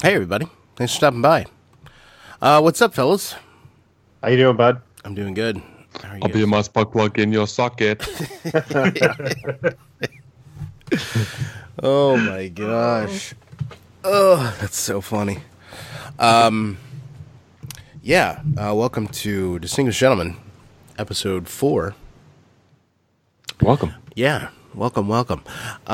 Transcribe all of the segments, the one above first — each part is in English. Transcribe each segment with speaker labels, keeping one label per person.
Speaker 1: Hey, everybody. Thanks for stopping by. What's up, fellas?
Speaker 2: How you doing, bud?
Speaker 1: I'm doing good. How are you
Speaker 3: I'll be a
Speaker 1: guys?
Speaker 3: mouse plug in your socket.
Speaker 1: Oh, my gosh. Oh, that's so funny. Welcome to Distinguished Gentlemen, episode 4.
Speaker 3: Welcome.
Speaker 1: Yeah, welcome.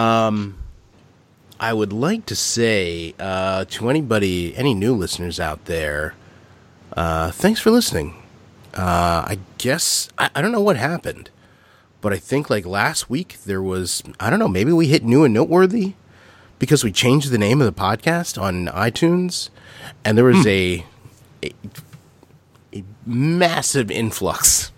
Speaker 1: I would like to say to anybody, any new listeners out there, thanks for listening. I guess, I don't know what happened, but I think like last week there was, I don't know, maybe we hit new and noteworthy because we changed the name of the podcast on iTunes, and there was a massive influx.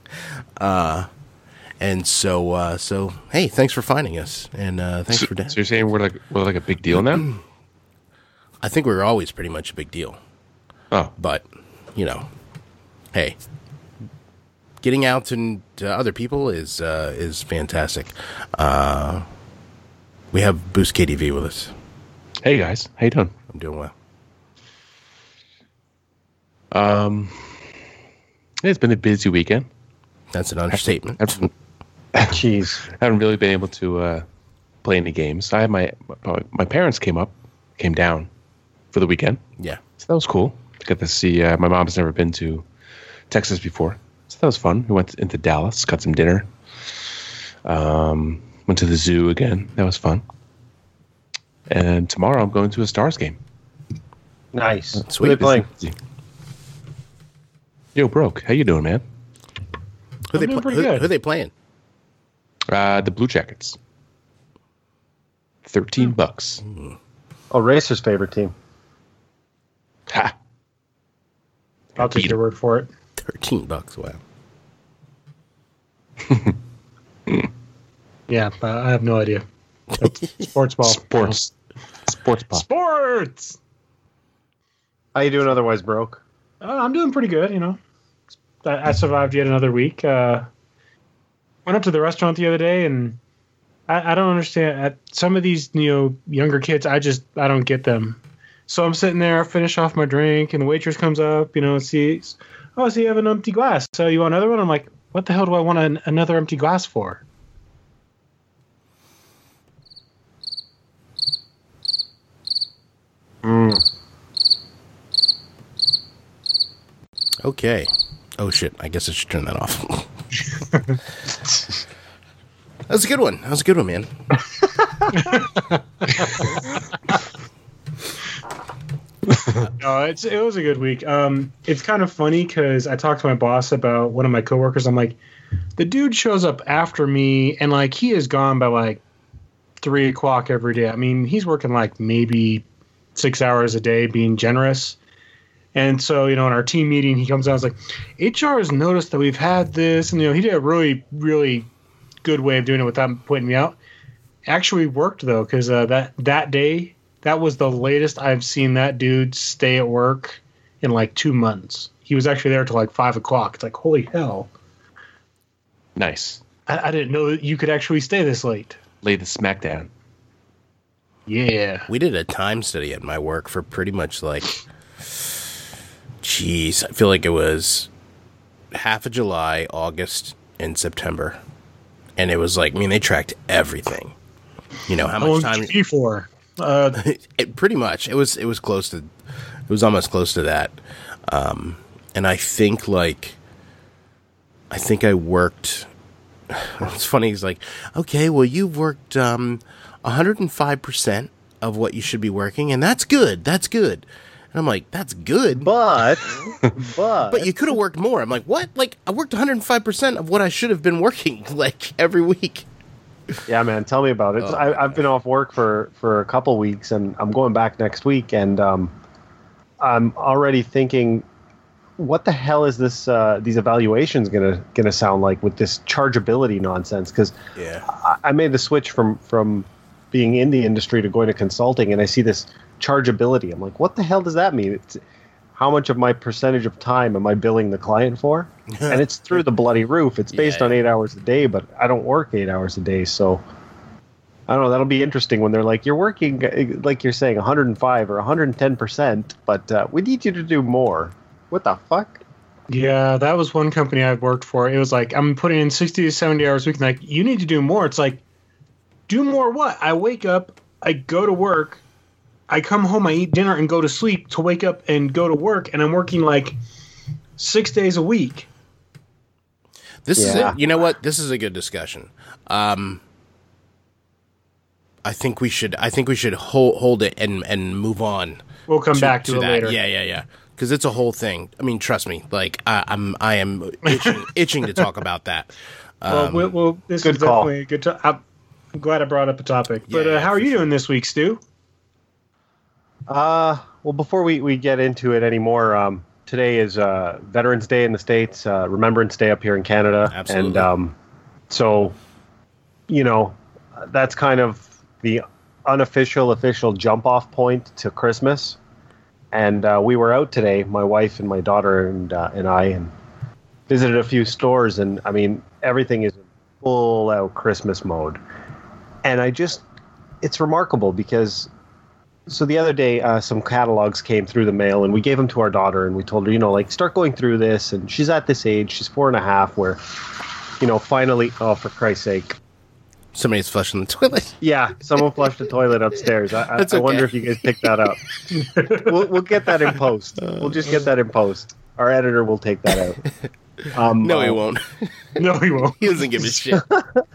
Speaker 1: And so hey, thanks for finding us, and thanks for
Speaker 3: So you're saying we're like a big deal now?
Speaker 1: I think we were always pretty much a big deal,
Speaker 3: Oh,
Speaker 1: but you know, hey, getting out to other people is fantastic. We have Boost KDV with us.
Speaker 3: hey guys, how you doing?
Speaker 1: I'm doing well.
Speaker 3: It's been a busy weekend.
Speaker 1: That's an understatement.
Speaker 2: Jeez.
Speaker 3: Haven't really been able to play any games. I had my parents came down for the weekend,
Speaker 1: Yeah.
Speaker 3: so that was cool. Got to see. My mom's never been to Texas before, so that was fun. We went into Dallas, got some dinner. Went to the zoo again. That was fun. And tomorrow I'm going to a Stars game.
Speaker 2: Nice.
Speaker 1: Sweet.
Speaker 2: Who are they playing?
Speaker 3: Yo, Broke, how you doing, man?
Speaker 1: Who they
Speaker 2: doing pretty good.
Speaker 1: Who they playing?
Speaker 3: The Blue Jackets. $13.
Speaker 2: Oh, Racer's favorite team.
Speaker 3: Ha!
Speaker 2: I'll take your word for it.
Speaker 1: $13. Wow.
Speaker 4: Yeah, but I have no idea. Sports ball.
Speaker 3: Sports ball.
Speaker 4: Sports!
Speaker 2: How you doing otherwise, broke?
Speaker 4: I'm doing pretty good, you know. I survived yet another week. Went up to the restaurant the other day, and I don't understand. Some of these, younger kids, I don't get them. So I'm sitting there, I finish off my drink, and the waitress comes up, sees, so you have an empty glass. So you want another one? I'm like, what the hell do I want another empty glass for?
Speaker 1: Okay. Oh shit! I guess I should turn that off. That was a good one. Man.
Speaker 4: No, it was a good week. It's kind of funny because I talked to my boss about one of my coworkers. I'm like, the dude shows up after me, and like he is gone by like 3:00 every day. I mean, he's working like maybe 6 hours a day, being generous. And so, in our team meeting, he comes out and is like, HR has noticed that we've had this, and he did a really, really good way of doing it without pointing me out. Actually worked though, because that day. That was the latest I've seen that dude stay at work in like 2 months. He was actually there till like 5:00. It's like, holy hell.
Speaker 3: Nice.
Speaker 4: I didn't know that you could actually stay this late.
Speaker 3: Lay the smack down.
Speaker 4: Yeah.
Speaker 1: We did a time study at my work for pretty much like, geez, I feel like it was half of July, August, and September. And it was like, they tracked everything. How much time?
Speaker 4: For?
Speaker 1: Pretty much. It was close to. It was almost close to that. And I think I worked. It's funny. He's like, okay, well, you've worked 105% of what you should be working, and that's good. That's good. And I'm like, that's good,
Speaker 2: But
Speaker 1: you could have worked more. I'm like, what? Like, I worked 105% of what I should have been working like every week.
Speaker 2: yeah, man, tell me about it. I've been off work for a couple weeks, and I'm going back next week, and I'm already thinking, what the hell is this? These evaluations gonna sound like with this chargeability nonsense? Because
Speaker 1: Yeah.
Speaker 2: I made the switch from being in the industry to going to consulting, and I see this chargeability. I'm like, what the hell does that mean? It's, how much of my percentage of time am I billing the client for? And it's through the bloody roof. It's based on 8 hours a day, but I don't work 8 hours a day, so I don't know. That'll be interesting when they're like, you're working, like you're saying, 105 or 110%, but we need you to do more. What the fuck?
Speaker 4: Yeah, that was one company I worked for. It was like, I'm putting in 60 to 70 hours a week. And like, you need to do more. It's like, do more what? I wake up, I go to work, I come home, I eat dinner and go to sleep to wake up and go to work. And I'm working like 6 days a week.
Speaker 1: This is it. You know what? This is a good discussion. I think we should hold it and move on.
Speaker 4: We'll come back to it
Speaker 1: that
Speaker 4: later.
Speaker 1: Yeah. Because it's a whole thing. I mean, trust me. Like I am itching to talk about that.
Speaker 4: Well, this is definitely a good. I'm glad I brought up the topic. But how are you doing this week, Stu?
Speaker 2: Well, before we get into it anymore, today is Veterans Day in the States, Remembrance Day up here in Canada.
Speaker 1: Absolutely.
Speaker 2: And so, that's kind of the official jump-off point to Christmas. And we were out today, my wife and my daughter and I, and visited a few stores. And, I mean, everything is in full-out Christmas mode. And it's remarkable because... So the other day, some catalogs came through the mail, and we gave them to our daughter, and we told her, start going through this. And she's at this age, she's 4.5, where, finally, oh, for Christ's sake.
Speaker 1: Somebody's flushing the toilet.
Speaker 2: Yeah, someone flushed the toilet upstairs. I wonder if you guys picked that up. We'll get that in post. We'll just get that in post. Our editor will take that out.
Speaker 1: No, he won't.
Speaker 4: No, he won't.
Speaker 1: He doesn't give a shit.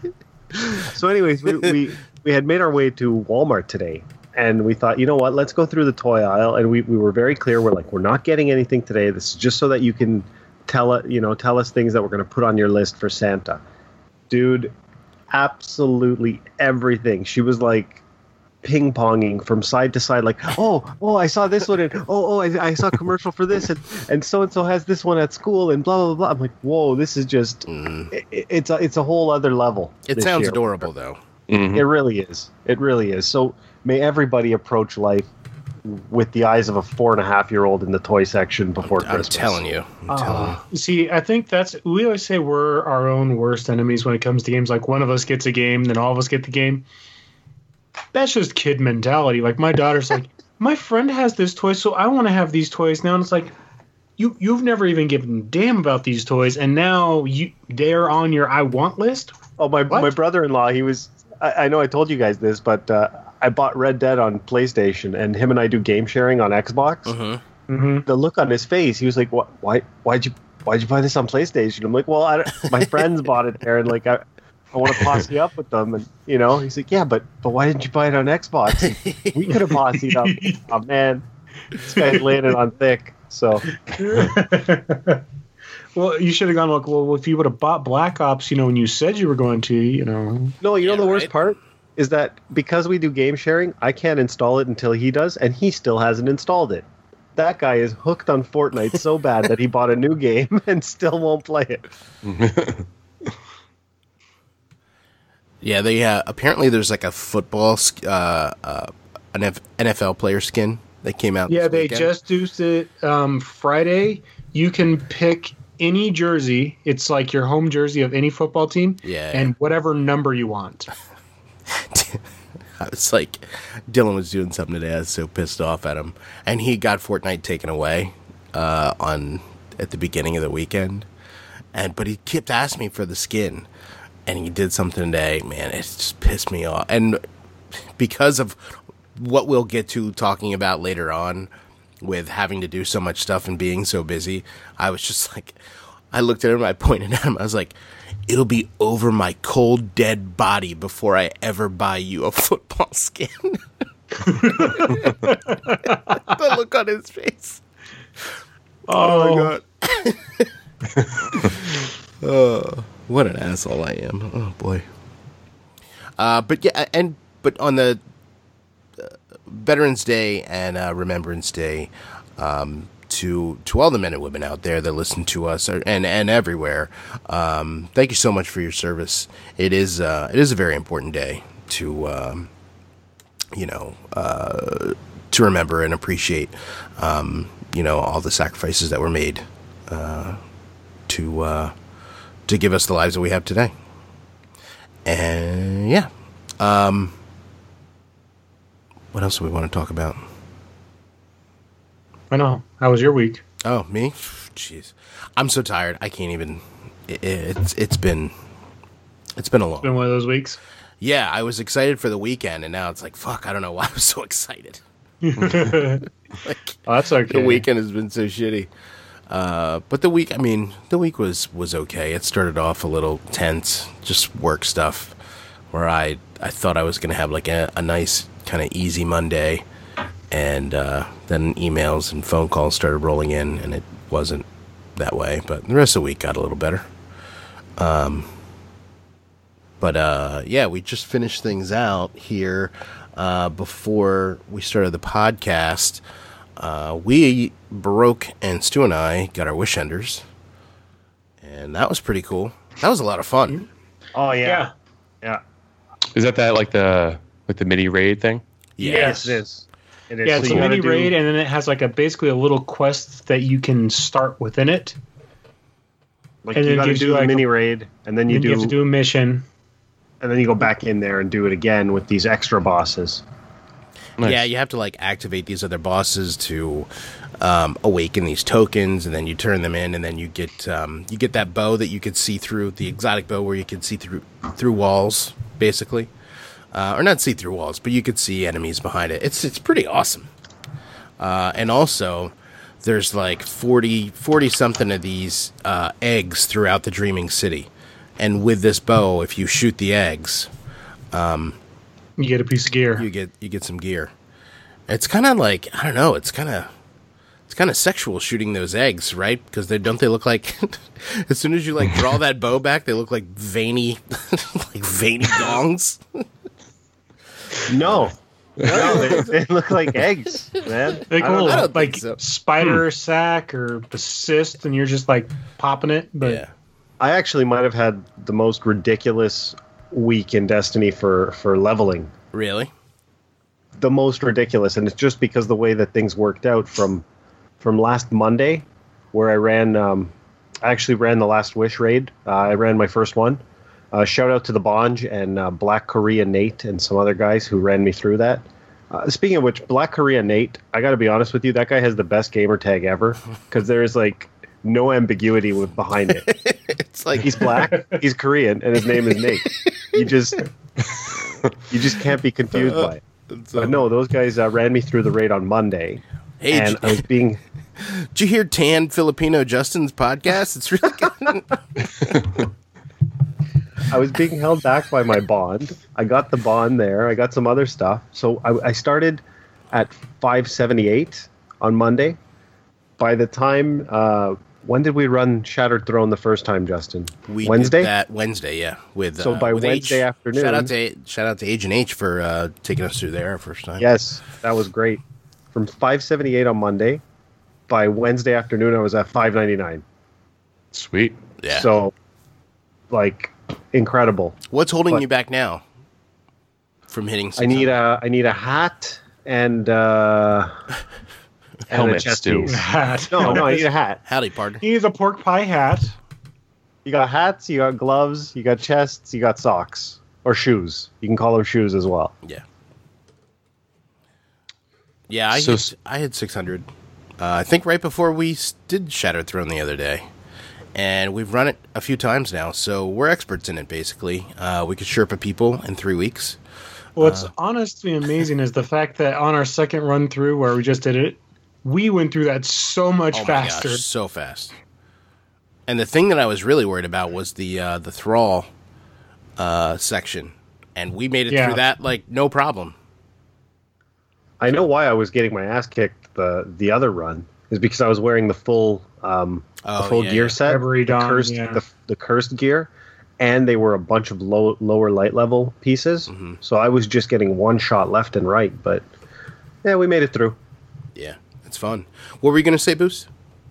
Speaker 2: So anyways, we had made our way to Walmart today. And we thought, you know what, let's go through the toy aisle. And we were very clear. We're like, we're not getting anything today. This is just so that you can tell us things that we're going to put on your list for Santa. Dude, absolutely everything. She was like ping-ponging from side to side, like, oh, I saw this one. And I saw a commercial for this. And so-and-so has this one at school and blah, blah, blah. I'm like, whoa, this is just, it's a whole other level.
Speaker 1: It sounds adorable, though.
Speaker 2: Mm-hmm. It really is. It really is. So may everybody approach life with the eyes of a 4.5-year-old in the toy section before Christmas.
Speaker 1: I'm telling you.
Speaker 4: See, I think we always say we're our own worst enemies when it comes to games. Like one of us gets a game, then all of us get the game. That's just kid mentality. Like my daughter's like, my friend has this toy, so I want to have these toys now. And it's like, you've never even given a damn about these toys, and now they're on your I want list?
Speaker 2: Oh, my brother-in-law, he was... I know I told you guys this, but I bought Red Dead on PlayStation, and him and I do game sharing on Xbox.
Speaker 1: Mm-hmm.
Speaker 2: Mm-hmm. The look on his face, he was like, "What? Why'd you buy this on PlayStation?" I'm like, "Well, my friends bought it there, and like I want to posse up with them." And he's like, "Yeah, but why didn't you buy it on Xbox? We could have posse up." Oh man, this guy's laying it on thick. So.
Speaker 4: Well, you should have gone, well, if you would have bought Black Ops, when you said you were going to,
Speaker 2: No, the worst part is that because we do game sharing, I can't install it until he does, and he still hasn't installed it. That guy is hooked on Fortnite so bad that he bought a new game and still won't play it.
Speaker 1: Yeah, they apparently there's like a football, an NFL player skin that came out.
Speaker 4: Yeah, they just used it Friday. You can pick any jersey. It's like your home jersey of any football team.
Speaker 1: Yeah.
Speaker 4: And whatever number you want.
Speaker 1: I was like, Dylan was doing something today. I was so pissed off at him. And he got Fortnite taken away at the beginning of the weekend. But he kept asking me for the skin. And he did something today. Man, it just pissed me off. And because of what we'll get to talking about later on, with having to do so much stuff and being so busy, I was just like, I looked at him, I pointed at him, I was like, it'll be over my cold, dead body before I ever buy you a football skin. The look on his face. Oh my God. Oh, what an asshole I am. Oh boy. But on the Veterans Day and Remembrance Day, to all the men and women out there that listen to us and everywhere, thank you so much for your service. It is a very important day to remember and appreciate all the sacrifices that were made to give us the lives that we have today. And yeah. What else do we want to talk about?
Speaker 4: I know. How was your week?
Speaker 1: Oh, me? Jeez, I'm so tired. I can't even. It's been a long.
Speaker 4: It's been one of those weeks.
Speaker 1: Yeah, I was excited for the weekend, and now it's like, fuck. I don't know why I was so excited.
Speaker 4: That's okay.
Speaker 1: The weekend has been so shitty. But the week was okay. It started off a little tense, just work stuff, where I thought I was going to have like a nice kind of easy Monday, and then emails and phone calls started rolling in, and it wasn't that way. But the rest of the week got a little better. Yeah, we just finished things out here before we started the podcast. Baroque and Stu and I got our wish enders, and that was pretty cool. That was a lot of fun.
Speaker 2: Oh
Speaker 4: Yeah.
Speaker 3: Is that like the mini raid thing?
Speaker 2: Yes, it is. It is.
Speaker 4: Yeah, it's
Speaker 2: So
Speaker 4: a
Speaker 2: you
Speaker 4: mini
Speaker 2: gotta
Speaker 4: raid, and then it has like basically a little quest that you can start within it.
Speaker 2: Like
Speaker 4: and
Speaker 2: you
Speaker 4: then
Speaker 2: got to
Speaker 4: gives
Speaker 2: do
Speaker 4: you,
Speaker 2: the
Speaker 4: like,
Speaker 2: mini raid, and then you
Speaker 4: You have to do a mission.
Speaker 2: and then you go back in there and do it again with these extra bosses.
Speaker 3: Nice.
Speaker 1: Yeah, you have to like activate these other bosses to awaken these tokens, and then you turn them in, and then you get that bow that you could see through, the exotic bow where you can see through walls, basically, or not see through walls, but you could see enemies behind it. It's pretty awesome. And also, there's like 40 something of these eggs throughout the Dreaming City, and with this bow, if you shoot the eggs,
Speaker 4: You get a piece of gear.
Speaker 1: you get some gear. It's kind of like, I don't know, it's kind of sexual shooting those eggs, right? Because they look like as soon as you like draw that bow back, they look like veiny dongs.
Speaker 2: No, they look like eggs, man.
Speaker 4: Like a
Speaker 1: I
Speaker 4: little
Speaker 1: don't
Speaker 4: like
Speaker 1: think so.
Speaker 4: spider sack or cyst, and you're just like popping it. But
Speaker 1: Yeah.
Speaker 2: I actually might have had the most ridiculous week in Destiny for leveling.
Speaker 1: Really?
Speaker 2: The most ridiculous, and it's just because the way that things worked out from last Monday, where I actually ran the Last Wish raid. I ran my first one. Shout out to the Bonge and Black Korea Nate and some other guys who ran me through that. Speaking of which, Black Korea Nate, I got to be honest with you, that guy has the best gamer tag ever, because there is like no ambiguity behind it.
Speaker 1: It's like
Speaker 2: He's black, he's Korean, and his name is Nate. You just can't be confused by it. But no, those guys ran me through the raid on Monday,
Speaker 1: Hey,
Speaker 2: and I was being
Speaker 1: did you hear Tan Filipino Justin's podcast? It's really good.
Speaker 2: I was being held back by my bond. I got the bond there. I got some other stuff. So I started at 578 on Monday. By the time, when did we run Shattered Throne the first time, Justin? Wednesday?
Speaker 1: Did that Wednesday, yeah.
Speaker 2: So by
Speaker 1: with
Speaker 2: Wednesday
Speaker 1: H.
Speaker 2: afternoon.
Speaker 1: Shout out to Agent H for taking us through there first time.
Speaker 2: Yes, that was great. From 578 on Monday, by Wednesday afternoon, I was at 599.
Speaker 3: Sweet.
Speaker 1: Yeah.
Speaker 2: So, like, incredible.
Speaker 1: What's holding
Speaker 2: But-
Speaker 1: you back now from hitting?
Speaker 2: I need a hat and a
Speaker 3: Helmet,
Speaker 2: chest
Speaker 3: Stu.
Speaker 2: piece.
Speaker 4: hat.
Speaker 2: No, I need a hat.
Speaker 1: Howdy, partner.
Speaker 4: He needs a pork pie hat.
Speaker 2: You got hats, you got gloves, you got chests, you got socks. Or shoes. You can call them shoes as well.
Speaker 1: Yeah. Yeah, I hit 600. I think right before we did Shattered Throne the other day. And we've run it a few times now, so we're experts in it, basically. We could Sherpa people in 3 weeks.
Speaker 4: What's honestly amazing is the fact that on our second run through where we just did it, we went through that so much
Speaker 1: Oh my
Speaker 4: faster.
Speaker 1: gosh, so fast. And the thing that I was really worried about was the Thrall section. And we made it
Speaker 4: Yeah.
Speaker 1: through that, like, no problem.
Speaker 2: I know why I was getting my ass kicked the other run is because I was wearing the full
Speaker 1: yeah,
Speaker 2: gear
Speaker 1: yeah.
Speaker 2: set,
Speaker 4: Every
Speaker 2: the
Speaker 4: dawn,
Speaker 2: cursed
Speaker 4: yeah.
Speaker 2: the cursed gear, and they were a bunch of lower light level pieces.
Speaker 1: Mm-hmm.
Speaker 2: So I was just getting one shot left and right, but yeah, we made it through.
Speaker 1: Yeah, it's fun. What were you going to say, Boost?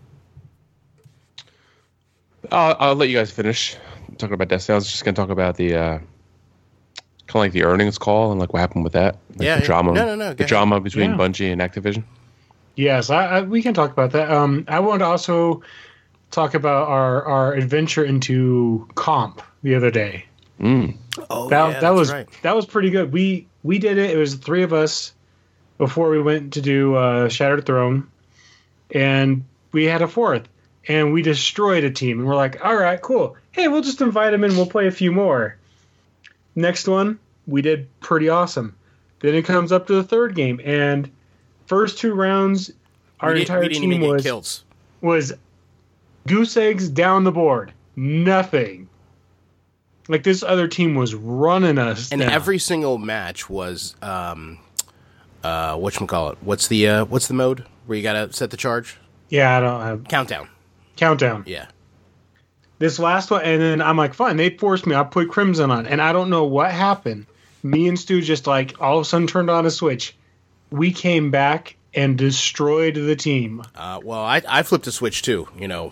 Speaker 3: I'll let you guys finish talking about Destiny. I was just going to talk about the kind of like the earnings call and like what happened with that. Like
Speaker 1: Yeah,
Speaker 3: the
Speaker 1: yeah.
Speaker 3: drama.
Speaker 1: No, go
Speaker 3: The
Speaker 1: ahead.
Speaker 3: drama between
Speaker 4: Yeah.
Speaker 3: Bungie and Activision.
Speaker 4: Yes, we can talk about that. I want to also talk about our adventure into Comp the other day.
Speaker 1: Oh,
Speaker 4: That was pretty good. We did it. It was the three of us. before we went to do Shattered Throne, and we had a fourth, and we destroyed a team, and we're like, all right, cool. Hey, we'll just invite them in. We'll play a few more. Next one, we did pretty awesome. Then it comes up to the third game, and first 2 rounds, our entire team was goose eggs down the board. Nothing. Like, this other team was running us
Speaker 1: and
Speaker 4: down.
Speaker 1: Every single match was whatchamacallit? What's the mode where you gotta set the charge?
Speaker 4: Yeah, I don't have countdown.
Speaker 1: Yeah.
Speaker 4: This last one, and then I'm like, fine. They forced me. I put Crimson on, and I don't know what happened. Me and Stu just like all of a sudden turned on a switch. We came back and destroyed the team.
Speaker 1: Well, I flipped a switch too. You know.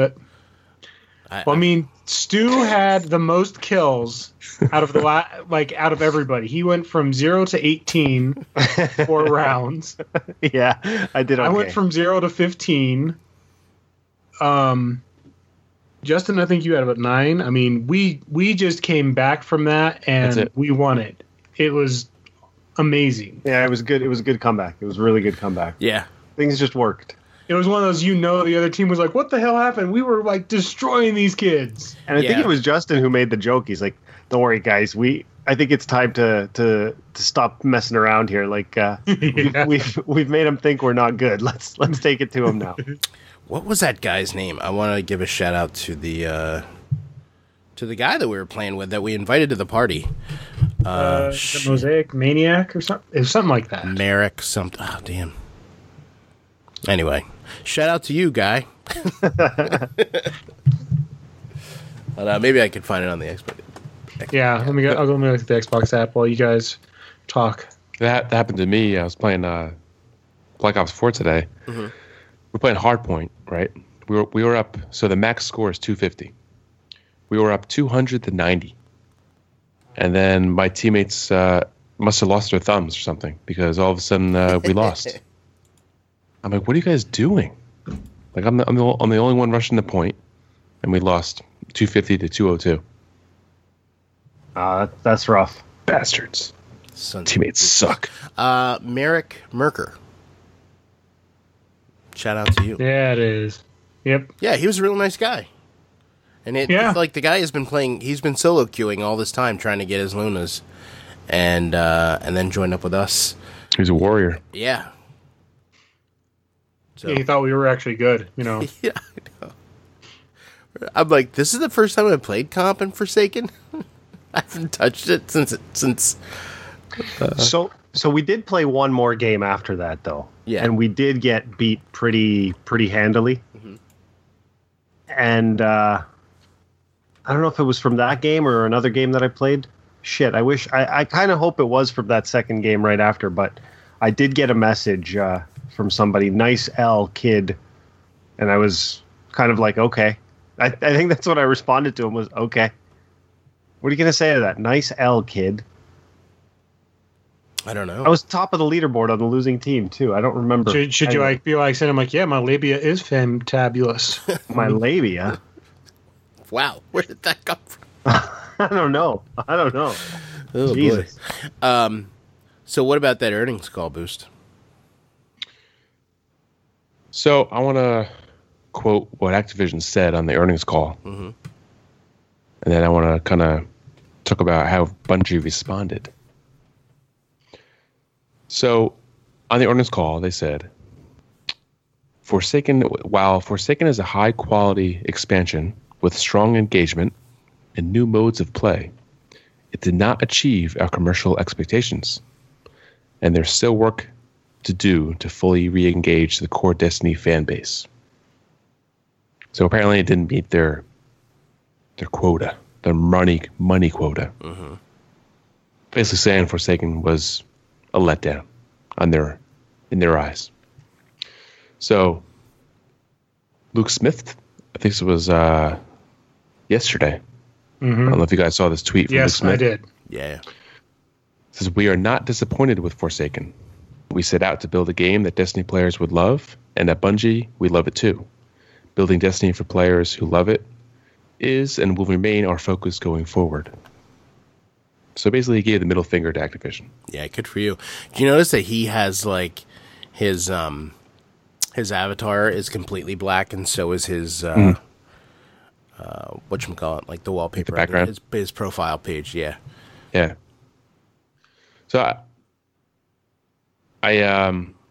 Speaker 4: I mean, Stu had the most kills out of out of everybody. He went from 0 to 18 4 rounds.
Speaker 2: Yeah, I did. Okay.
Speaker 4: I went from 0 to 15. Justin, I think you had about 9. I mean, we just came back from that and we won it. It was amazing.
Speaker 2: Yeah, it was good. It was a good comeback. It was a really good comeback.
Speaker 1: Yeah,
Speaker 2: things just worked.
Speaker 4: It was one of those, the other team was like, what the hell happened? We were like destroying these kids.
Speaker 2: And I think it was Justin who made the joke. He's like, don't worry, guys. I think it's time to stop messing around here. Like, we've made him think we're not good. Let's take it to him now.
Speaker 1: What was that guy's name? I want to give a shout out to the guy that we were playing with that we invited to the party.
Speaker 4: The Mosaic Maniac or something. It was something like that.
Speaker 1: Merrick something. Oh, damn. Anyway, shout out to you, guy. Maybe I could find it on the Xbox.
Speaker 4: Yeah, I'll go look at the Xbox app while you guys talk.
Speaker 3: That happened to me. I was playing Black Ops 4 today. Mm-hmm. We're playing Hardpoint, right? We were up. So the max score is 250. We were up 290, and then my teammates must have lost their thumbs or something because all of a sudden we lost. I'm like, what are you guys doing? Like, I'm the only one rushing the point, and we lost 250 to 202.
Speaker 2: That's rough.
Speaker 3: Bastards. Teammates suck.
Speaker 1: Merrick Merker. Shout out to you.
Speaker 4: Yeah, it is. Yep.
Speaker 1: Yeah, he was a real nice guy. And it's like the guy has been playing, he's been solo queuing all this time trying to get his Lunas and then joined up with us.
Speaker 3: He's a warrior.
Speaker 1: Yeah.
Speaker 4: So. Yeah, he thought we were actually good,
Speaker 1: Yeah, I know. I'm like, this is the first time I played comp in Forsaken. I haven't touched it since.
Speaker 2: So we did play one more game after that, though.
Speaker 1: Yeah,
Speaker 2: and we did get beat pretty handily. Mm-hmm. And I don't know if it was from that game or another game that I played. Shit, I wish I kind of hope it was from that second game right after, but I did get a message from somebody, Nice L Kid, and I was kind of like, okay. I think that's what I responded to him was, okay. What are you going to say to that? Nice L Kid.
Speaker 1: I don't know.
Speaker 2: I was top of the leaderboard on the losing team, too. I don't remember.
Speaker 4: Should you be like saying, I'm like, yeah, my labia is fantabulous.
Speaker 2: My labia?
Speaker 1: Wow. Where did that come from?
Speaker 2: I don't know.
Speaker 1: Oh, Jesus. Boy. So what about that earnings call boost?
Speaker 3: So I want to quote what Activision said on the earnings call. Mm-hmm. And then I want to kind of talk about how Bungie responded. So on the earnings call, they said, while Forsaken is a high-quality expansion with strong engagement and new modes of play, it did not achieve our commercial expectations. And there's still work to do to fully re-engage the core Destiny fan base. So apparently it didn't meet their quota, their money quota. Mm-hmm. Basically saying Forsaken was a letdown in their eyes. So Luke Smith, I think it was yesterday. Mm-hmm. I don't know if you guys saw this tweet from Luke Smith.
Speaker 4: Yes, I did.
Speaker 1: Yeah.
Speaker 3: It says, we are not disappointed with Forsaken. We set out to build a game that Destiny players would love, and at Bungie, we love it too. Building Destiny for players who love it is and will remain our focus going forward. So basically, he gave the middle finger to Activision.
Speaker 1: Yeah, good for you. Do you notice that he has like his avatar is completely black, and so is his whatchamacallit, like the wallpaper,
Speaker 3: the background,
Speaker 1: his profile page. Yeah,
Speaker 3: yeah. So I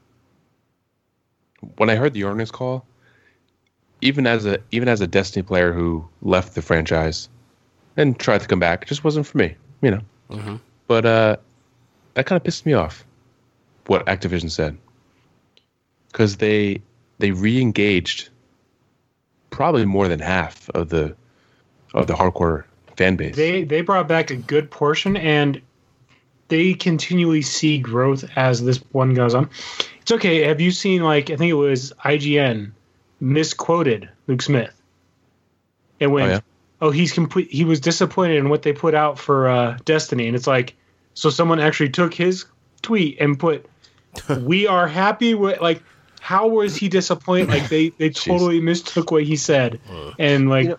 Speaker 3: when I heard the earnings call, even as a Destiny player who left the franchise and tried to come back, it just wasn't for me, you know.
Speaker 1: Mm-hmm.
Speaker 3: But that kind of pissed me off, what Activision said, because they re-engaged probably more than half of the hardcore fan base.
Speaker 4: They brought back a good portion, and they continually see growth as this one goes on. It's okay. Have you seen, like, I think it was IGN misquoted Luke Smith? It went, he was disappointed in what they put out for Destiny. And it's like, so someone actually took his tweet and put, we are happy with, like, how was he disappointed? Like, they totally mistook what he said. And, like,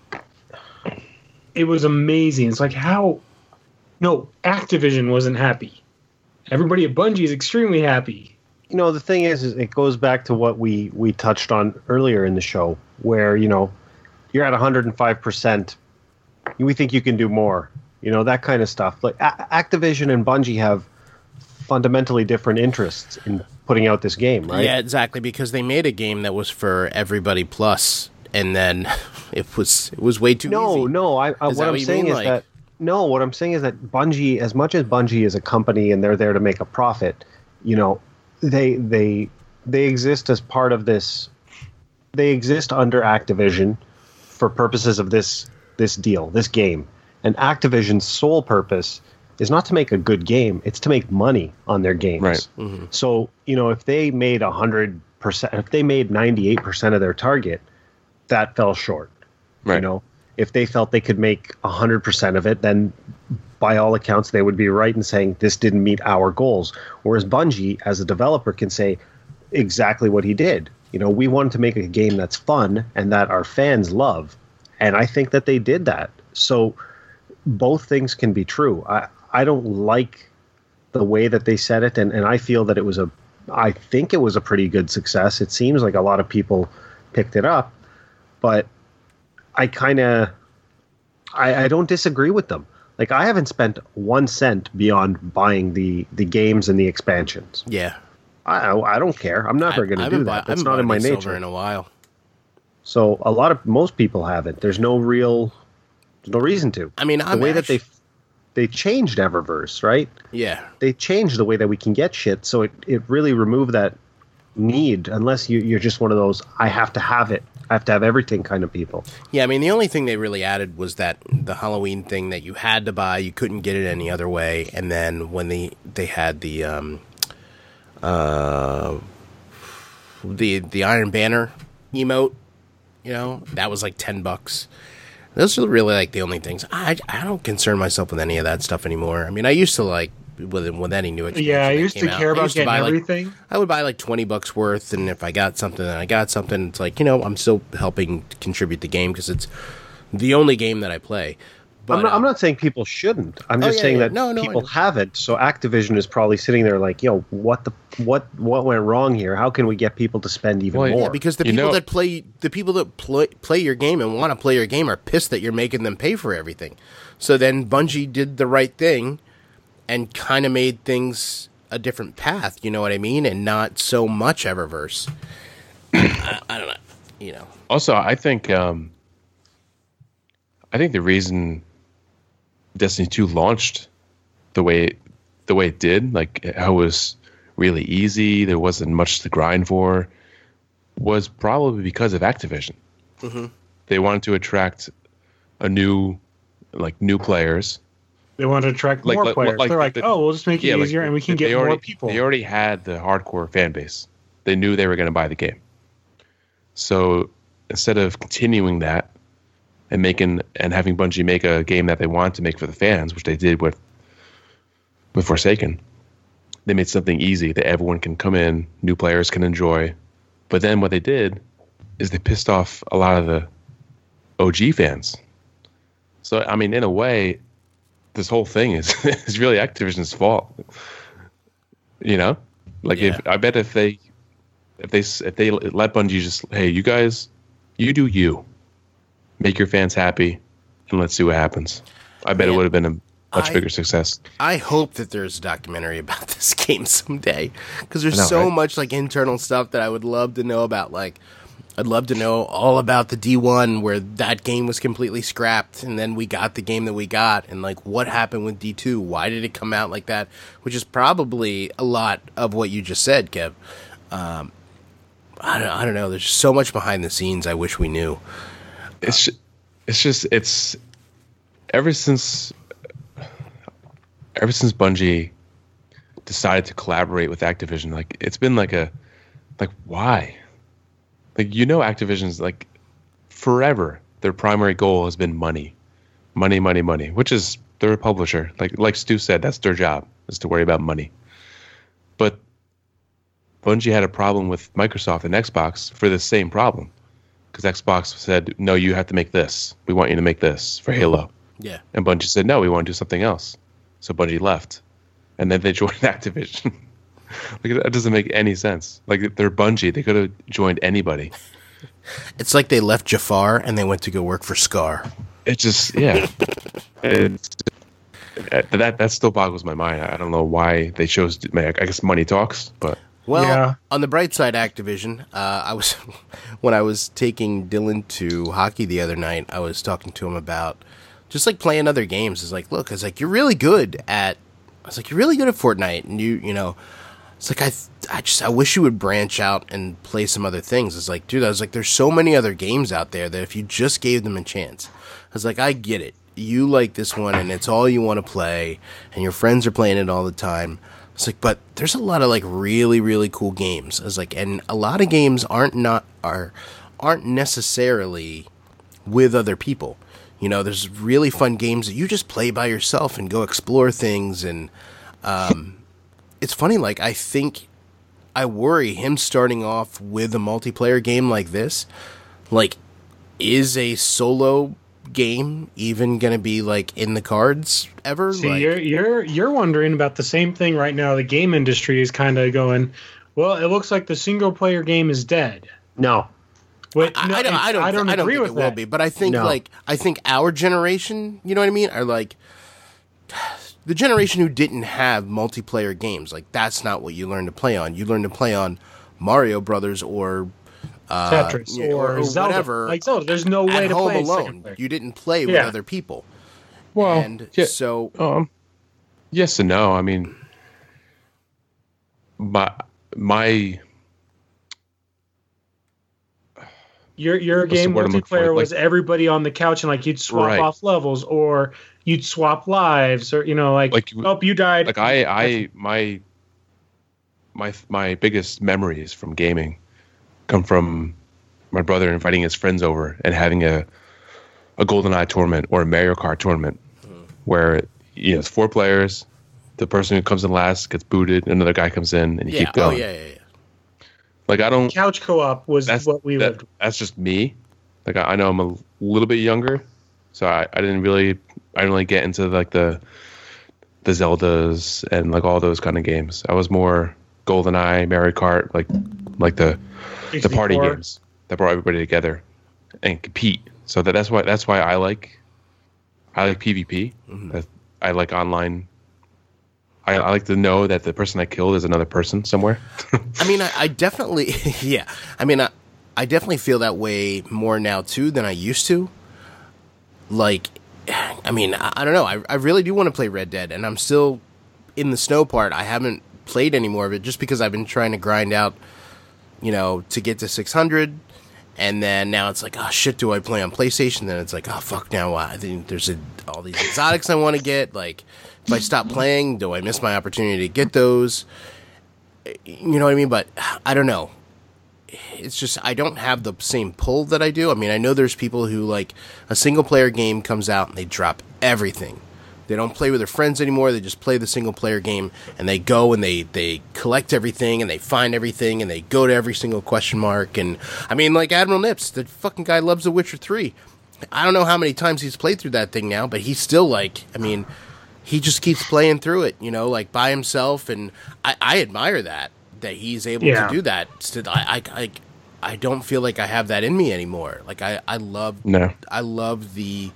Speaker 4: it was amazing. It's like, how? No, Activision wasn't happy. Everybody at Bungie is extremely happy.
Speaker 2: You know, the thing is it goes back to what we touched on earlier in the show, where, you know, you're at 105%. We think you can do more. You know, that kind of stuff. Like Activision and Bungie have fundamentally different interests in putting out this game, right?
Speaker 1: Yeah, exactly, because they made a game that was for everybody plus, and then it was way too easy.
Speaker 2: No, what I'm saying is that Bungie, as much as Bungie is a company and they're there to make a profit, you know, they exist as part of this. They exist under Activision for purposes of this deal, this game. And Activision's sole purpose is not to make a good game; it's to make money on their games.
Speaker 3: Right.
Speaker 1: Mm-hmm.
Speaker 2: So, you know, if they made 100%, if they made 98% of their target, that fell short.
Speaker 3: Right.
Speaker 2: You know, if they felt they could make 100% of it, then by all accounts, they would be right in saying this didn't meet our goals. Whereas Bungie, as a developer, can say exactly what he did. You know, we wanted to make a game that's fun and that our fans love. And I think that they did that. So both things can be true. I don't like the way that they said it. And I feel that I think it was a pretty good success. It seems like a lot of people picked it up. But I don't disagree with them. Like, I haven't spent 1 cent beyond buying the games and the expansions.
Speaker 1: Yeah.
Speaker 2: I don't care. I'm never going to do that. That's not in my nature.
Speaker 1: In a while.
Speaker 2: So most people haven't. There's no reason to.
Speaker 1: I mean,
Speaker 2: the way that they changed Eververse, right?
Speaker 1: Yeah.
Speaker 2: They changed the way that we can get shit, so it really removed that need, unless you're just one of those I have to have it. I have to have everything kind of people.
Speaker 1: Yeah, I mean, the only thing they really added was that the Halloween thing that you had to buy, you couldn't get it any other way. And then when they had the Iron Banner emote, you know, that was like $10. Those are really like the only things. I don't concern myself with any of that stuff anymore. I mean, I used to like with any new expansion.
Speaker 4: Yeah, I used to care about getting everything.
Speaker 1: I would buy like $20 worth, and if I got something, then I got something. It's like, you know, I'm still helping contribute the game because it's the only game that I play. But
Speaker 2: I'm not saying people shouldn't. I'm just saying that people haven't. So Activision is probably sitting there like, yo, what went wrong here? How can we get people to spend even more?
Speaker 1: Yeah, because the people that play your game and want to play your game are pissed that you're making them pay for everything. So then Bungie did the right thing and kind of made things a different path, you know what I mean? And not so much Eververse. I don't know, you know.
Speaker 3: Also, I think the reason Destiny 2 launched the way it did, like how it was really easy, there wasn't much to grind for, was probably because of Activision.
Speaker 1: Mm-hmm.
Speaker 3: They wanted to attract new players.
Speaker 4: They wanted to attract more players. They're like, we'll just make it easier and we can get more people.
Speaker 3: They already had the hardcore fan base. They knew they were going to buy the game. So instead of continuing that and having Bungie make a game that they want to make for the fans, which they did with Forsaken, they made something easy that everyone can come in, new players can enjoy. But then what they did is they pissed off a lot of the OG fans. So, I mean, in a way, this whole thing is is really Activision's fault. You know, like
Speaker 1: Yeah.
Speaker 3: I bet if they let Bungie just, hey, you guys, you do you, make your fans happy, and let's see what happens. I bet it would have been a much bigger success.
Speaker 1: I hope that there's a documentary about this game someday, because there's
Speaker 3: I know,
Speaker 1: so
Speaker 3: right?
Speaker 1: much like internal stuff that I would love to know about. Like, I'd love to know all about the D1, where that game was completely scrapped, and then we got the game that we got, and like what happened with D2. Why did it come out like that? Which is probably a lot of what you just said, Kev. I don't know. There's so much behind the scenes I wish we knew.
Speaker 3: It's ever since Bungie decided to collaborate with Activision, like it's been like why? Like, you know, Activision's like forever, their primary goal has been money, which is they're a publisher. Like Stu said, that's their job, is to worry about money. But Bungie had a problem with Microsoft and Xbox for the same problem, because Xbox said, no, you have to make this. We want you to make this for Halo.
Speaker 1: Yeah.
Speaker 3: And Bungie said, no, we want to do something else. So Bungie left. And then they joined Activision. Like, that doesn't make any sense. Like, they're Bungie. They could have joined anybody.
Speaker 1: It's like they left Jafar and they went to go work for Scar.
Speaker 3: It just, yeah. That still boggles my mind. I don't know why they chose, I guess money talks, but...
Speaker 1: Well,
Speaker 4: Yeah.
Speaker 1: on the bright side, Activision, when I was taking Dylan to hockey the other night, I was talking to him about just like playing other games. It's like, look, you're really good at Fortnite, and you know, it's like, I wish you would branch out and play some other things. It's like, dude, I was like, there's so many other games out there that if you just gave them a chance, I was like, I get it. You like this one and it's all you want to play and your friends are playing it all the time. It's like, but there's a lot of like really, really cool games. I was like, and a lot of games aren't necessarily with other people. You know, there's really fun games that you just play by yourself and go explore things. And it's funny, like, I worry him starting off with a multiplayer game like this. Like, is a solo game even gonna be like in the cards ever?
Speaker 4: See,
Speaker 1: like,
Speaker 4: you're wondering about the same thing right now. The game industry is kind of going, well, it looks like the single player game is dead.
Speaker 2: No.
Speaker 4: Which,
Speaker 1: I don't
Speaker 4: agree
Speaker 1: think
Speaker 4: with
Speaker 1: it
Speaker 4: that.
Speaker 1: will be, but I think
Speaker 2: No.
Speaker 1: I think our generation, you know what I mean, are like the generation who didn't have multiplayer games. Like, that's not what you learn to play on. You learn to play on Mario Brothers or
Speaker 4: Tetris
Speaker 1: yeah,
Speaker 4: or Zelda.
Speaker 1: whatever.
Speaker 4: Like Zelda, there's no way
Speaker 1: at
Speaker 4: to
Speaker 1: home
Speaker 4: play
Speaker 1: alone.
Speaker 4: single player.
Speaker 1: You didn't play with
Speaker 4: Yeah.
Speaker 1: other people.
Speaker 3: Well,
Speaker 1: And
Speaker 3: yeah,
Speaker 1: so
Speaker 3: yes and no. I mean, my
Speaker 4: Your
Speaker 3: What's the
Speaker 4: game
Speaker 3: word I'm looking for?
Speaker 4: multiplayer
Speaker 3: Like-
Speaker 4: was everybody on the couch and like you'd swap
Speaker 3: Right.
Speaker 4: off levels or you'd swap lives or
Speaker 3: Like,
Speaker 4: oh, you died.
Speaker 3: like my biggest memories from gaming come from my brother inviting his friends over and having a GoldenEye tournament or a Mario Kart tournament where, you know, it's 4 players. The person who comes in last gets booted. Another guy comes in, and you
Speaker 1: yeah,
Speaker 3: keep going.
Speaker 1: yeah.
Speaker 3: Like, I don't.
Speaker 4: Couch co-op was what we lived.
Speaker 3: That's just me. Like, I know I'm a little bit younger, so I didn't really get into like the Zeldas and like all those kind of games. I was more GoldenEye, Mario Kart, like the party
Speaker 4: 64.
Speaker 3: games that brought everybody together and compete. So that's why I like PvP. I like online. I like to know that the person I killed is another person somewhere.
Speaker 1: I mean, I definitely, yeah. I mean, I definitely feel that way more now too than I used to. Like, I mean, I don't know. I really do want to play Red Dead, and I'm still in the snow part. I haven't played any more of it just because I've been trying to grind out, you know, to get to 600. And then now it's like, oh shit, do I play on PlayStation? Then it's like, oh fuck, now I think there's all these exotics I want to get. Like, if I stop playing, do I miss my opportunity to get those? You know what I mean? But I don't know. It's just, I don't have the same pull that I do. I mean, I know there's people who, like, a single player game comes out and they drop everything. They don't play with their friends anymore. They just play the single player game and they go and they collect everything and they find everything and they go to every single question mark. And I mean, like Admiral Nips, the fucking guy loves The Witcher 3. I don't know how many times he's played through that thing now, but he's still like, I mean, he just keeps playing through it, like by himself, and I admire that he's able to do that. I don't feel like I have that in me anymore. Like I love the.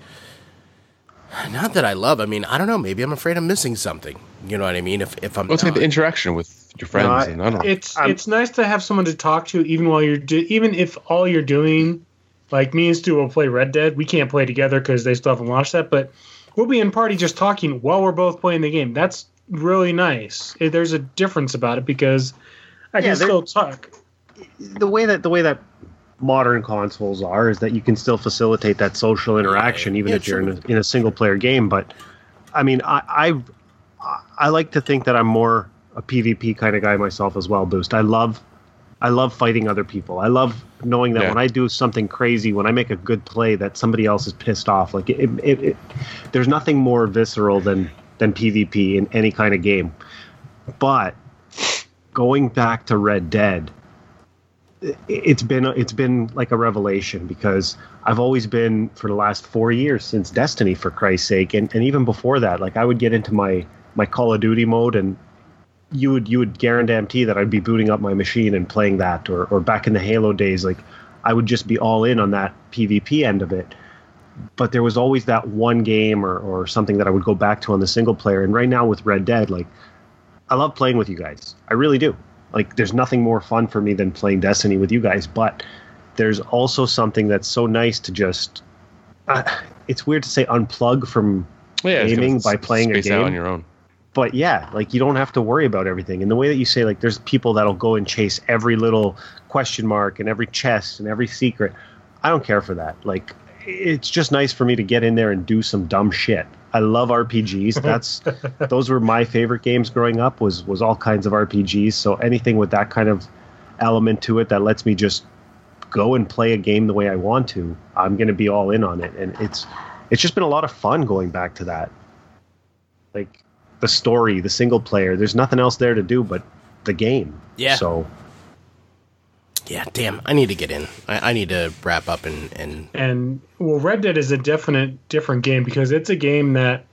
Speaker 1: Not that I love. I mean, I don't know. Maybe I'm afraid I'm missing something. You know what I mean? If I'm,
Speaker 3: it's like the interaction with your friends. I don't know.
Speaker 4: It's nice to have someone to talk to, even while even if all you're doing, like me and Stu will play Red Dead. We can't play together because they still haven't launched that, but we'll be in party just talking while we're both playing the game. That's really nice. There's a difference about it because I can still talk.
Speaker 2: The way that modern consoles are is that you can still facilitate that social interaction even if you're in a single player game. But I mean, I like to think that I'm more a PvP kind of guy myself as well. Boost. I love fighting other people. I love knowing that when I do something crazy, when I make a good play, that somebody else is pissed off. Like there's nothing more visceral than PvP in any kind of game. But going back to Red Dead, it's been like a revelation, because I've always been, for the last 4 years, since Destiny, for Christ's sake, and even before that, like I would get into my Call of Duty mode, and you would guarantee that I'd be booting up my machine and playing that, or back in the Halo days, like I would just be all in on that PvP end of it. But there was always that one game or something that I would go back to on the single player. And right now with Red Dead, like I love playing with you guys. I really do. Like, there's nothing more fun for me than playing Destiny with you guys, but there's also something that's so nice to just... it's weird to say unplug from gaming by playing a game.
Speaker 3: Out on your own.
Speaker 2: But yeah, like, you don't have to worry about everything. And the way that you say, like, there's people that'll go and chase every little question mark and every chest and every secret. I don't care for that. Like, it's just nice for me to get in there and do some dumb shit. I love RPGs. Those were my favorite games growing up, was all kinds of RPGs. So anything with that kind of element to it that lets me just go and play a game the way I want to, I'm going to be all in on it. And it's just been a lot of fun going back to that. Like the story, the single player, there's nothing else there to do but the game.
Speaker 1: Yeah.
Speaker 2: So
Speaker 1: yeah, damn, I need to get in. I need to wrap up and
Speaker 4: well, Red Dead is a different game, because it's a game that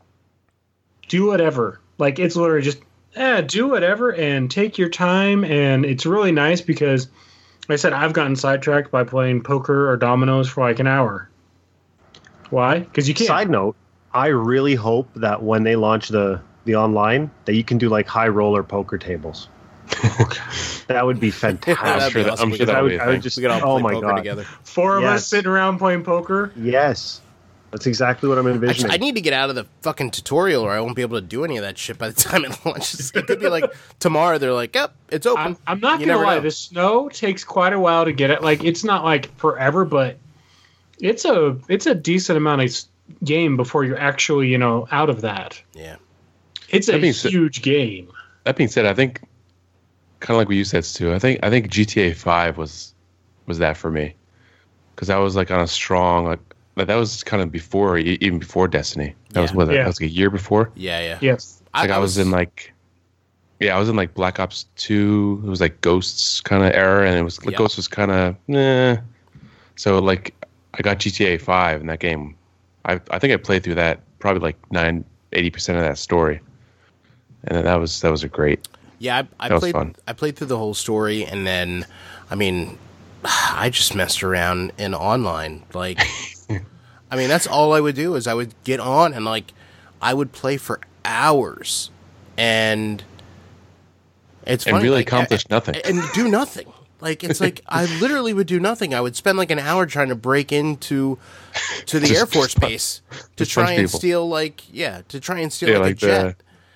Speaker 4: do whatever. Like, it's literally just do whatever and take your time, and it's really nice because, like I said, I've gotten sidetracked by playing poker or dominoes for like an hour. Why? Because you can't.
Speaker 2: Side note, I really hope that when they launch the online, that you can do like high roller poker tables. That would be fantastic.
Speaker 1: I'm sure that would be just, we could all play poker together.
Speaker 4: Four of us sitting around playing poker.
Speaker 2: Yes, that's exactly what I'm envisioning.
Speaker 1: Actually, I need to get out of the fucking tutorial, or I won't be able to do any of that shit by the time it launches. It could be like tomorrow. They're like, "Yep, it's open."
Speaker 4: I'm not gonna lie. The snow takes quite a while to get it. Like, it's not like forever, but it's a decent amount of game before you're actually out of that.
Speaker 1: Yeah,
Speaker 4: it's a huge game.
Speaker 3: That being said, I think, kind of like what you said, Stu, I think GTA 5 was that for me, because I was like on a strong, like that was kind of even before Destiny. That was that was like a year before.
Speaker 1: Yeah.
Speaker 4: Yes.
Speaker 3: Like I was in like Black Ops 2. It was like Ghosts kind of era, and it was Ghosts was kind of So like I got GTA 5 in that game. I think I played through that probably like 80% of that story, and that was a great.
Speaker 1: Yeah, I played through the whole story, and then, I mean, I just messed around in online. Like, I mean, that's all I would do is I would get on and like I would play for hours, and it's funny,
Speaker 3: and really accomplish nothing
Speaker 1: and do nothing. Like, it's like I literally would do nothing. I would spend like an hour trying to break into the Air Force base to try and steal like a jet.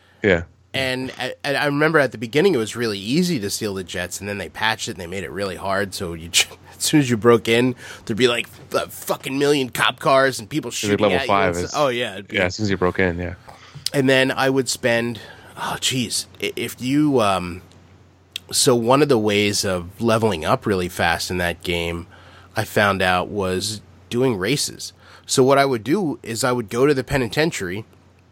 Speaker 1: And I remember at the beginning it was really easy to steal the jets, and then they patched it and they made it really hard. So as soon as you broke in, there'd be like a fucking million cop cars and people shooting
Speaker 3: level
Speaker 1: at
Speaker 3: 5
Speaker 1: you.
Speaker 3: As soon as you broke in, yeah.
Speaker 1: And then I would spend, if you so one of the ways of leveling up really fast in that game, I found out, was doing races. So what I would do is I would go to the penitentiary.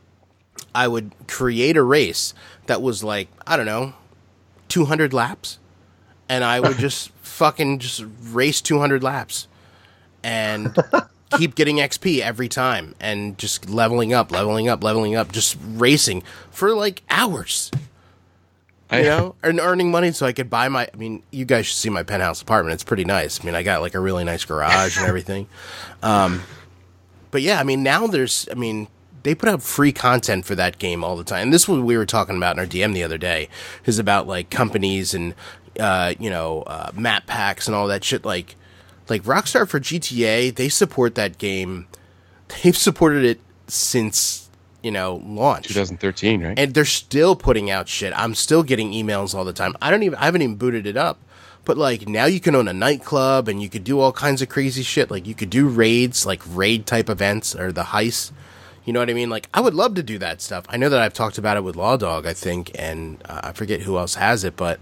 Speaker 1: I would create a race that was like, I don't know, 200 laps. And I would just race 200 laps. And keep getting XP every time and just leveling up, just racing for like hours. You know, and earning money so I could buy my. I mean, you guys should see my penthouse apartment. It's pretty nice. I mean, I got like a really nice garage and everything. But yeah, I mean, now they put out free content for that game all the time. And this is what we were talking about in our DM the other day, is about like companies and map packs and all that shit. Like Rockstar for GTA, they support that game. They've supported it since launch
Speaker 3: 2013, right?
Speaker 1: And they're still putting out shit. I'm still getting emails all the time. I haven't even booted it up. But like now you can own a nightclub and you could do all kinds of crazy shit. Like you could do raids, like raid type events or the heist. You know what I mean? Like I would love to do that stuff. I know that I've talked about it with Law Dog, I think, and I forget who else has it, but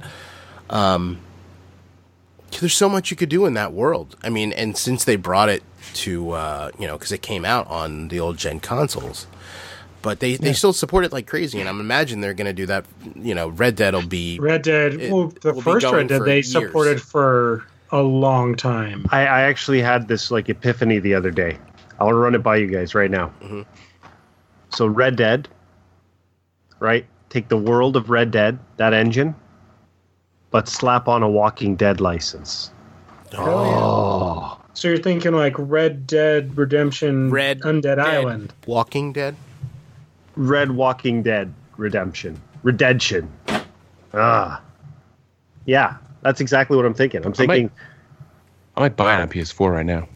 Speaker 1: there's so much you could do in that world. I mean, and since they brought it to because it came out on the old gen consoles. But they still support it like crazy, and I'm imagining they're going to do that. Red Dead will be...
Speaker 4: Red Dead, the first Red Dead they supported for a long time.
Speaker 2: I actually had this like epiphany the other day. I'll run it by you guys right now. Mm-hmm. So Red Dead, right? Take the world of Red Dead, that engine, but slap on a Walking Dead license.
Speaker 4: Oh. So you're thinking like Red Dead Redemption, Undead Dead. Island.
Speaker 1: Walking Dead?
Speaker 2: Red Walking Dead Redemption. Yeah, that's exactly what I'm thinking. I'm thinking...
Speaker 3: I might buy it on PS4 right now.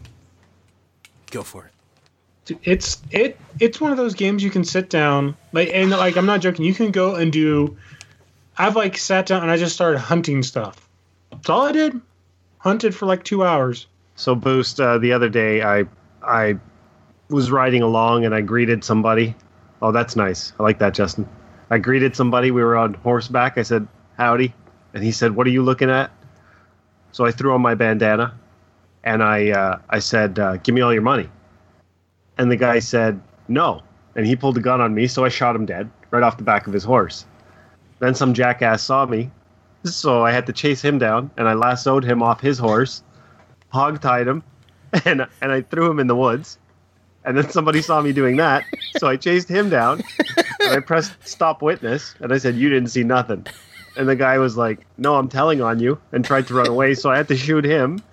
Speaker 1: Go for it.
Speaker 4: Dude, it's one of those games you can sit down, I'm not joking, you can go and do... I've like sat down and I just started hunting stuff. That's all I did. Hunted for like 2 hours.
Speaker 2: So Boost, the other day I was riding along and I greeted somebody. Oh, that's nice. I like that, Justin. I greeted somebody. We were on horseback. I said, howdy. And he said, what are you looking at? So I threw on my bandana and I said, give me all your money. And the guy said, no. And he pulled a gun on me, so I shot him dead right off the back of his horse. Then some jackass saw me, so I had to chase him down, and I lassoed him off his horse, hog-tied him, and I threw him in the woods. And then somebody saw me doing that, so I chased him down, and I pressed stop witness, and I said, you didn't see nothing. And the guy was like, no, I'm telling on you, and tried to run away, so I had to shoot him.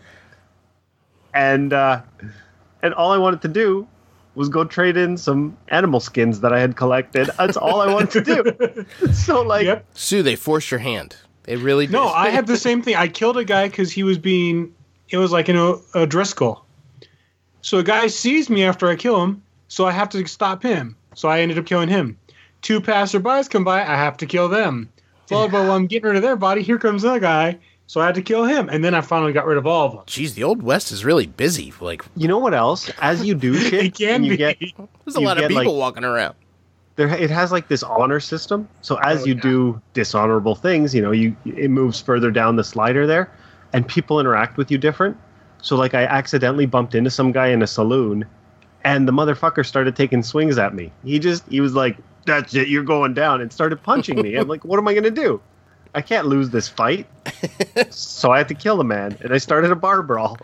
Speaker 2: And all I wanted to do was go trade in some animal skins that I had collected. That's all I wanted to do. So, like... Yep.
Speaker 1: Sue, they forced your hand. They really did.
Speaker 4: No, I had the same thing. I killed a guy because he was being... It was like a Driscoll. So a guy sees me after I kill him, so I have to stop him. So I ended up killing him. 2 passerbys come by, I have to kill them. Followed by while I'm getting rid of their body, here comes that guy. So I had to kill him, and then I finally got rid of all of them.
Speaker 1: Jeez, the Old West is really busy. Like,
Speaker 2: you know what else? As you do shit,
Speaker 4: it can be.
Speaker 1: There's a lot of people walking around.
Speaker 2: It has like this honor system. So as you do dishonorable things, it moves further down the slider there, and people interact with you different. So like I accidentally bumped into some guy in a saloon, and the motherfucker started taking swings at me. He was like, "That's it, you're going down," and started punching me. I'm like, "What am I gonna do? I can't lose this fight." So I had to kill the man, and I started a bar brawl.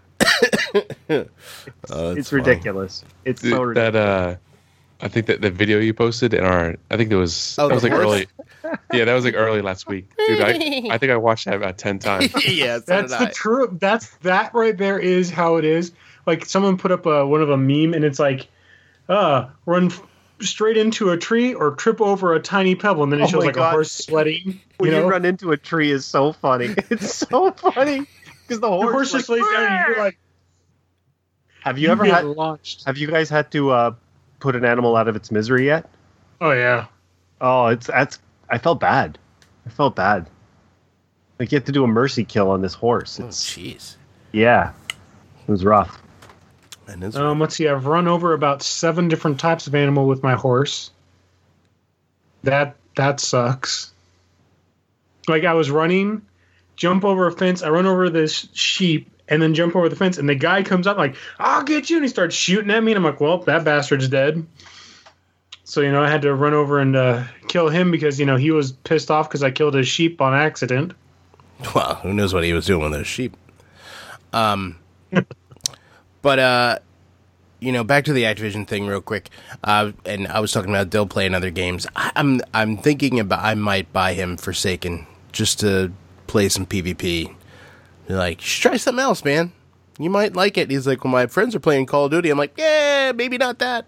Speaker 2: It's ridiculous. It's so ridiculous.
Speaker 3: I think that the video you posted in our, I think that was like early. Yeah, that was like early last week, dude. I think I watched that about 10 times.
Speaker 1: Yeah,
Speaker 4: that's the true. That right there is how it is. Like someone put up one of a meme, and it's like, run straight into a tree or trip over a tiny pebble, and then it shows like a horse sweating.
Speaker 2: When you run into a tree is so funny. It's so funny because the horse
Speaker 4: just lays down, and you're like,
Speaker 2: have you ever had launched? Have you guys had to put an animal out of its misery yet?
Speaker 4: Oh yeah.
Speaker 2: Oh, I felt bad. Like you have to do a mercy kill on this horse.
Speaker 1: Jeez.
Speaker 2: Yeah, it was rough.
Speaker 4: Let's see. I've run over about 7 different types of animal with my horse. That sucks. Like I was running, jump over a fence. I run over this sheep and then jump over the fence. And the guy comes up like, "I'll get you!" And he starts shooting at me. And I'm like, "Well, that bastard's dead." So I had to run over and kill him because he was pissed off because I killed his sheep on accident.
Speaker 1: Well, who knows what he was doing with those sheep? But back to the Activision thing real quick. And I was talking about Dill playing other games. I'm thinking about I might buy him Forsaken just to play some PvP. Like, you should try something else, man. You might like it. He's like, well, my friends are playing Call of Duty. I'm like, yeah, maybe not that.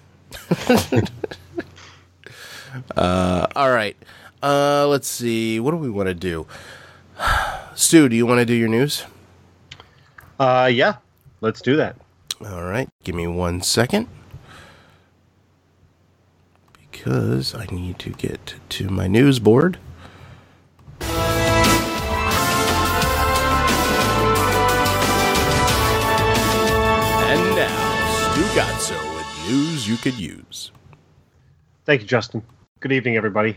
Speaker 1: All right. Let's see. What do we want to do? Stu, do you want to do your news?
Speaker 2: Yeah. Let's do that.
Speaker 1: All right. Give me 1 second. Because I need to get to my news board. And now, Stu Gotso with news you could use.
Speaker 2: Thank you, Justin. Good evening, everybody.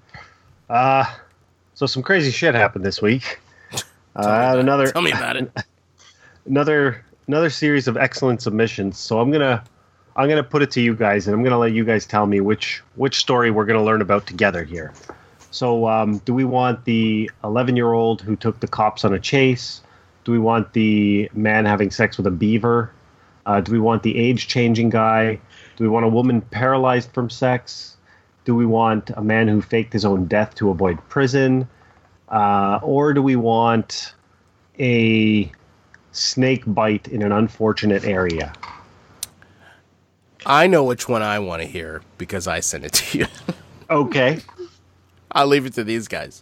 Speaker 2: So some crazy shit happened this week.
Speaker 1: Tell me about it.
Speaker 2: Another series of excellent submissions. So I'm gonna put it to you guys, and I'm gonna let you guys tell me which story we're gonna learn about together here. So do we want the 11-year-old who took the cops on a chase? Do we want the man having sex with a beaver? Do we want the age-changing guy? Do we want a woman paralyzed from sex? Do we want a man who faked his own death to avoid prison? Or do we want a snake bite in an unfortunate area?
Speaker 1: I know which one I want to hear because I sent it to you.
Speaker 2: Okay.
Speaker 1: I'll leave it to these guys.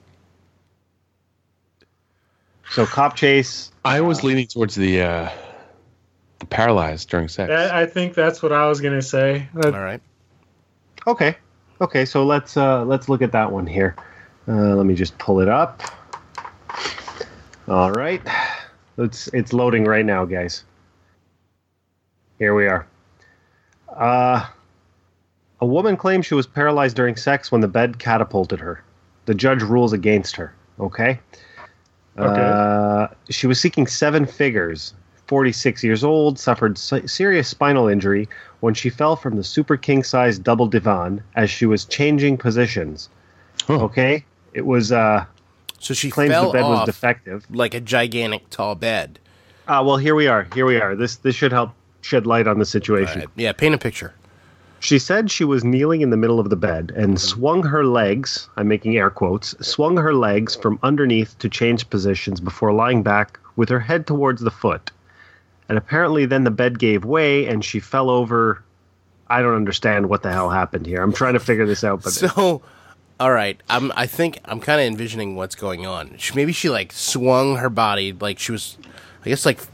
Speaker 2: So cop chase.
Speaker 3: I was leaning towards the paralyzed during sex.
Speaker 4: I think that's what I was going to say.
Speaker 1: All right.
Speaker 2: Okay. So let's look at that one here. Let me just pull it up. All right. It's loading right now, guys. Here we are. A woman claims she was paralyzed during sex when the bed catapulted her. The judge rules against her. Okay. She was seeking 7 figures. 46 years old, suffered serious spinal injury when she fell from the super king-size double divan as she was changing positions. Oh. Okay? It was... so
Speaker 1: she
Speaker 2: claims
Speaker 1: fell
Speaker 2: the bed
Speaker 1: off
Speaker 2: was defective.
Speaker 1: like a gigantic tall bed.
Speaker 2: Well, here we are. This should help shed light on the situation.
Speaker 1: Right. Yeah, paint a picture.
Speaker 2: She said she was kneeling in the middle of the bed and swung her legs, I'm making air quotes, swung her legs from underneath to change positions before lying back with her head towards the foot. And apparently then the bed gave way and she fell over. I don't understand what the hell happened here. I'm trying to figure this out. But
Speaker 1: so, all right, I think I'm kind of envisioning what's going on. Maybe she like swung her body like she was, I guess like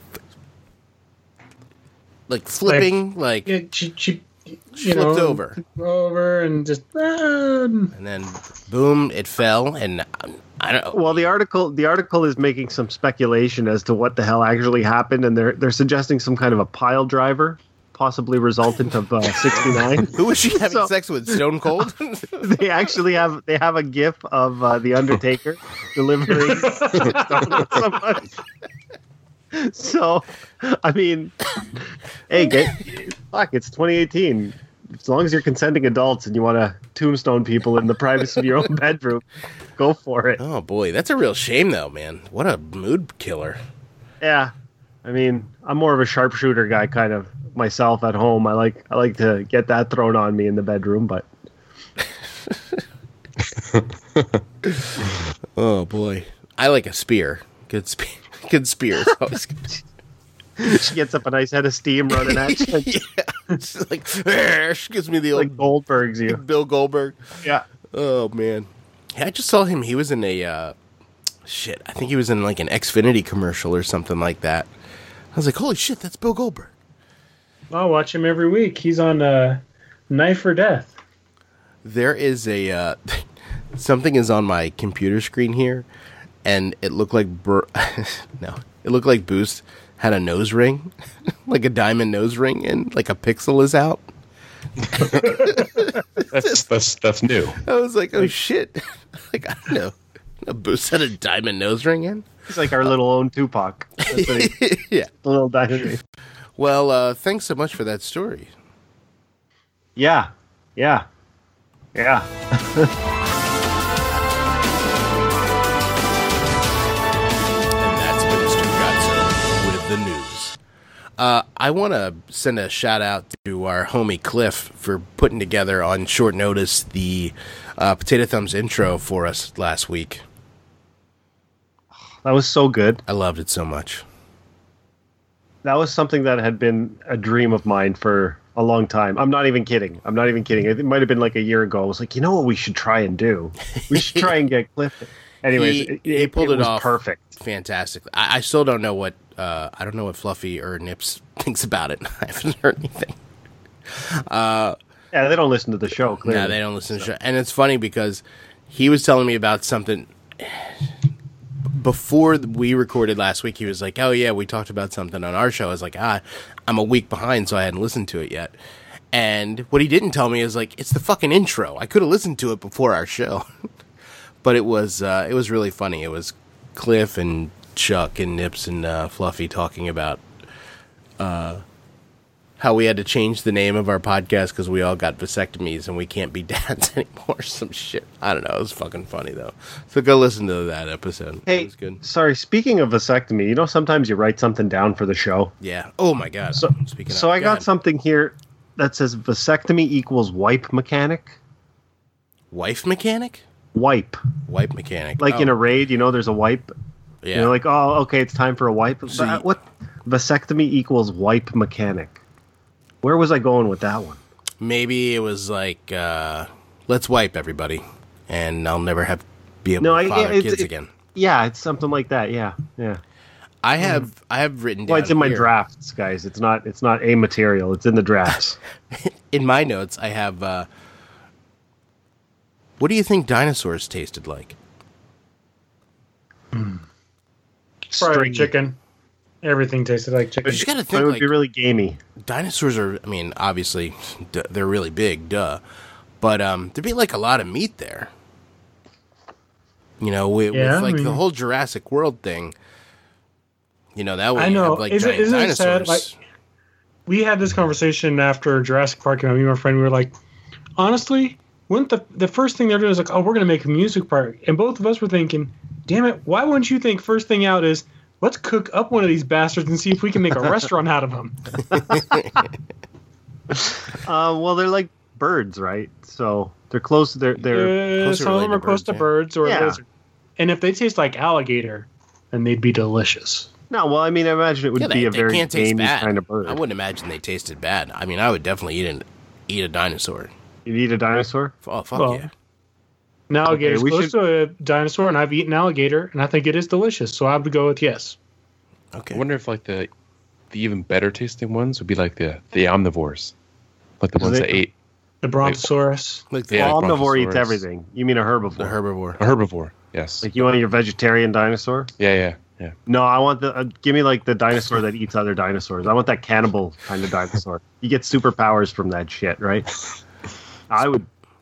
Speaker 1: flipping, like
Speaker 4: yeah, she
Speaker 1: flipped over
Speaker 4: and just
Speaker 1: and then boom, it fell, and I don't know.
Speaker 2: Well, the article is making some speculation as to what the hell actually happened, and they're suggesting some kind of a pile driver, possibly resultant of 69.
Speaker 1: Who was she having sex with? Stone Cold?
Speaker 2: They actually have a GIF of the Undertaker delivering somebody. So, I mean, hey, it's 2018. As long as you're consenting adults and you want to tombstone people in the privacy of your own bedroom, go for it.
Speaker 1: Oh boy, that's a real shame, though, man. What a mood killer.
Speaker 2: Yeah, I mean, I'm more of a sharpshooter guy, kind of myself at home. I like to get that thrown on me in the bedroom, but.
Speaker 1: Oh boy, I like a spear. Good spear. Good spear.
Speaker 2: She gets up a nice head of steam running at you.
Speaker 1: Yeah. She's like, she gives me the old...
Speaker 2: Like Goldberg's you.
Speaker 1: Bill Goldberg.
Speaker 2: Yeah.
Speaker 1: Oh, man. Yeah, I just saw him. He was in a... I think he was in like an Xfinity commercial or something like that. I was like, holy shit, that's Bill Goldberg.
Speaker 4: I'll watch him every week. He's on Knife or Death.
Speaker 1: There is a... something is on my computer screen here, and it looked like... it looked like Boost had a nose ring, like a diamond nose ring, and like a pixel is out.
Speaker 3: That's new.
Speaker 1: I was like, oh shit! Like I don't know, a Boost had a diamond nose ring in.
Speaker 2: He's like our little own Tupac.
Speaker 1: Yeah,
Speaker 2: the little diamond ring.
Speaker 1: Well, thanks so much for that story.
Speaker 2: Yeah.
Speaker 1: The news. I want to send a shout out to our homie Cliff for putting together on short notice the Potato Thumbs intro for us last week.
Speaker 2: That was so good.
Speaker 1: I loved it so much.
Speaker 2: That was something that had been a dream of mine for a long time. I'm not even kidding. It might have been like a year ago. I was like, you know what we should try and do? We should try and get Cliff. Anyways,
Speaker 1: he pulled it off
Speaker 2: perfect.
Speaker 1: Fantastic. I still don't know what I don't know what Fluffy or Nips thinks about it. I haven't heard anything.
Speaker 2: Yeah, they don't listen to the show, clearly.
Speaker 1: Yeah, they don't listen to the show. And it's funny because he was telling me about something before we recorded last week. He was like, oh yeah, we talked about something on our show. I was like, I'm a week behind, so I hadn't listened to it yet. And what he didn't tell me is like, it's the fucking intro. I could have listened to it before our show. But it was really funny. It was Cliff and Chuck and Nips and Fluffy talking about how we had to change the name of our podcast because we all got vasectomies and we can't be dads anymore. Some shit. I don't know. It was fucking funny though. So go listen to that episode.
Speaker 2: Hey,
Speaker 1: it was good.
Speaker 2: Sorry. Speaking of vasectomy, you know sometimes you write something down for the show.
Speaker 1: Yeah. Oh my god.
Speaker 2: So I got something here that says vasectomy equals wipe mechanic.
Speaker 1: Wife mechanic.
Speaker 2: Wipe
Speaker 1: mechanic.
Speaker 2: Like in a raid, there's a wipe.
Speaker 1: Yeah.
Speaker 2: You're like, oh, okay, it's time for a wipe.
Speaker 1: So
Speaker 2: what? Vasectomy equals wipe mechanic. Where was I going with that one?
Speaker 1: Maybe it was like, let's wipe everybody, and I'll never be able to father kids again.
Speaker 2: Yeah, it's something like that. Yeah.
Speaker 1: I have written down.
Speaker 2: Well, it's in my
Speaker 1: here.
Speaker 2: drafts, guys. It's not a material. It's in the drafts.
Speaker 1: In my notes, I have. What do you think dinosaurs tasted like?
Speaker 4: Fried chicken. Everything tasted like chicken.
Speaker 1: You just gotta think,
Speaker 2: it would be really gamey.
Speaker 1: Dinosaurs are, obviously, they're really big, duh. But there'd be like a lot of meat there. With the whole Jurassic World thing. That way
Speaker 4: I know.
Speaker 1: Have,
Speaker 4: isn't it sad? Like, we had this conversation after Jurassic Park, and me and my friend, we were like, honestly, wouldn't the first thing they're doing is like, oh, we're going to make a music park. And both of us were thinking, damn it, why wouldn't you think first thing out is, let's cook up one of these bastards and see if we can make a restaurant out of them.
Speaker 2: Well, they're like birds, right? So they're close. They're
Speaker 4: some of them are close to birds or lizards. And if they taste like alligator, then they'd be delicious.
Speaker 2: No, well, I imagine it would be a very gamey kind of bird.
Speaker 1: I wouldn't imagine they tasted bad. I would definitely eat a dinosaur.
Speaker 2: You'd eat a dinosaur?
Speaker 1: Oh, fuck yeah.
Speaker 4: An alligator is close to a dinosaur, and I've eaten alligator, and I think it is delicious. So I would go with yes.
Speaker 3: Okay. I wonder if like the even better tasting ones would be like the omnivores, like the ones that ate
Speaker 4: the brontosaurus.
Speaker 2: Like the omnivore eats everything. You mean a herbivore?
Speaker 1: The herbivore.
Speaker 3: A herbivore. Yes.
Speaker 2: Like you want your vegetarian dinosaur?
Speaker 3: Yeah.
Speaker 2: No, I want give me like the dinosaur that eats other dinosaurs. I want that cannibal kind of dinosaur. You get superpowers from that shit, right? All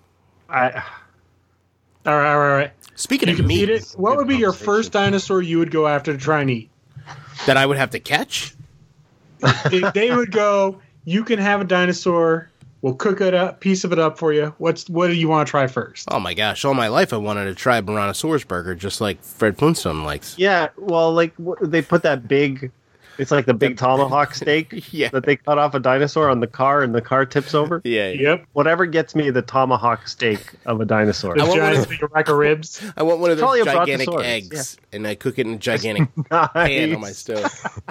Speaker 4: right.
Speaker 1: Speaking of meat,
Speaker 4: what would be your first dinosaur you would go after to try and eat?
Speaker 1: That I would have to catch?
Speaker 4: They would go, you can have a dinosaur. We'll cook it up, piece of it up for you. What do you want to try first?
Speaker 1: Oh my gosh! All my life I wanted to try a Brontosaurus burger, just like Fred Flintstone likes.
Speaker 2: Yeah, well, like they put that big. It's like the big tomahawk steak that they cut off a dinosaur on the car, and the car tips over.
Speaker 1: Yeah.
Speaker 4: Yep.
Speaker 2: Whatever gets me the tomahawk steak of a dinosaur.
Speaker 4: The giant big rack of ribs.
Speaker 1: I want one of those gigantic eggs, and I cook it in a gigantic pan on my stove.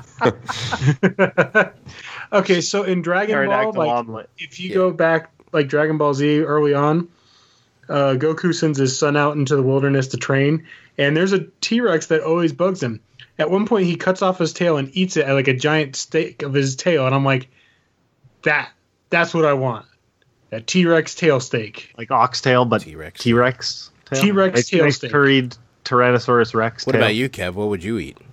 Speaker 4: Okay, so in Dragon Ball, if you go back, like Dragon Ball Z early on, Goku sends his son out into the wilderness to train, and there's a T-Rex that always bugs him. At one point, he cuts off his tail and eats it at like a giant steak of his tail, and I'm like, that's what I want. A T-Rex tail steak.
Speaker 2: Like oxtail, but T-Rex tail?
Speaker 4: T-Rex tail steak.
Speaker 2: Curried Tyrannosaurus Rex
Speaker 1: What
Speaker 2: tail.
Speaker 1: about you, Kev? What would you eat?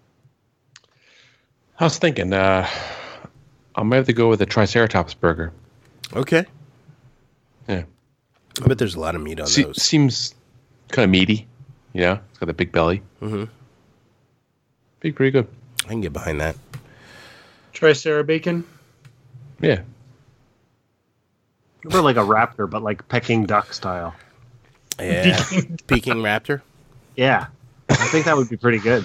Speaker 3: I was thinking, I might have to go with a Triceratops burger.
Speaker 1: Okay.
Speaker 3: Yeah.
Speaker 1: I bet there's a lot of meat on those.
Speaker 3: Seems kind of meaty. Yeah. It's got a big belly.
Speaker 1: Mm-hmm.
Speaker 3: Be pretty good.
Speaker 1: I can get behind that.
Speaker 4: Tricera bacon?
Speaker 3: Yeah.
Speaker 2: Or like a raptor, but like Peking duck style.
Speaker 1: Yeah. Peking raptor?
Speaker 2: Yeah. I think that would be pretty good.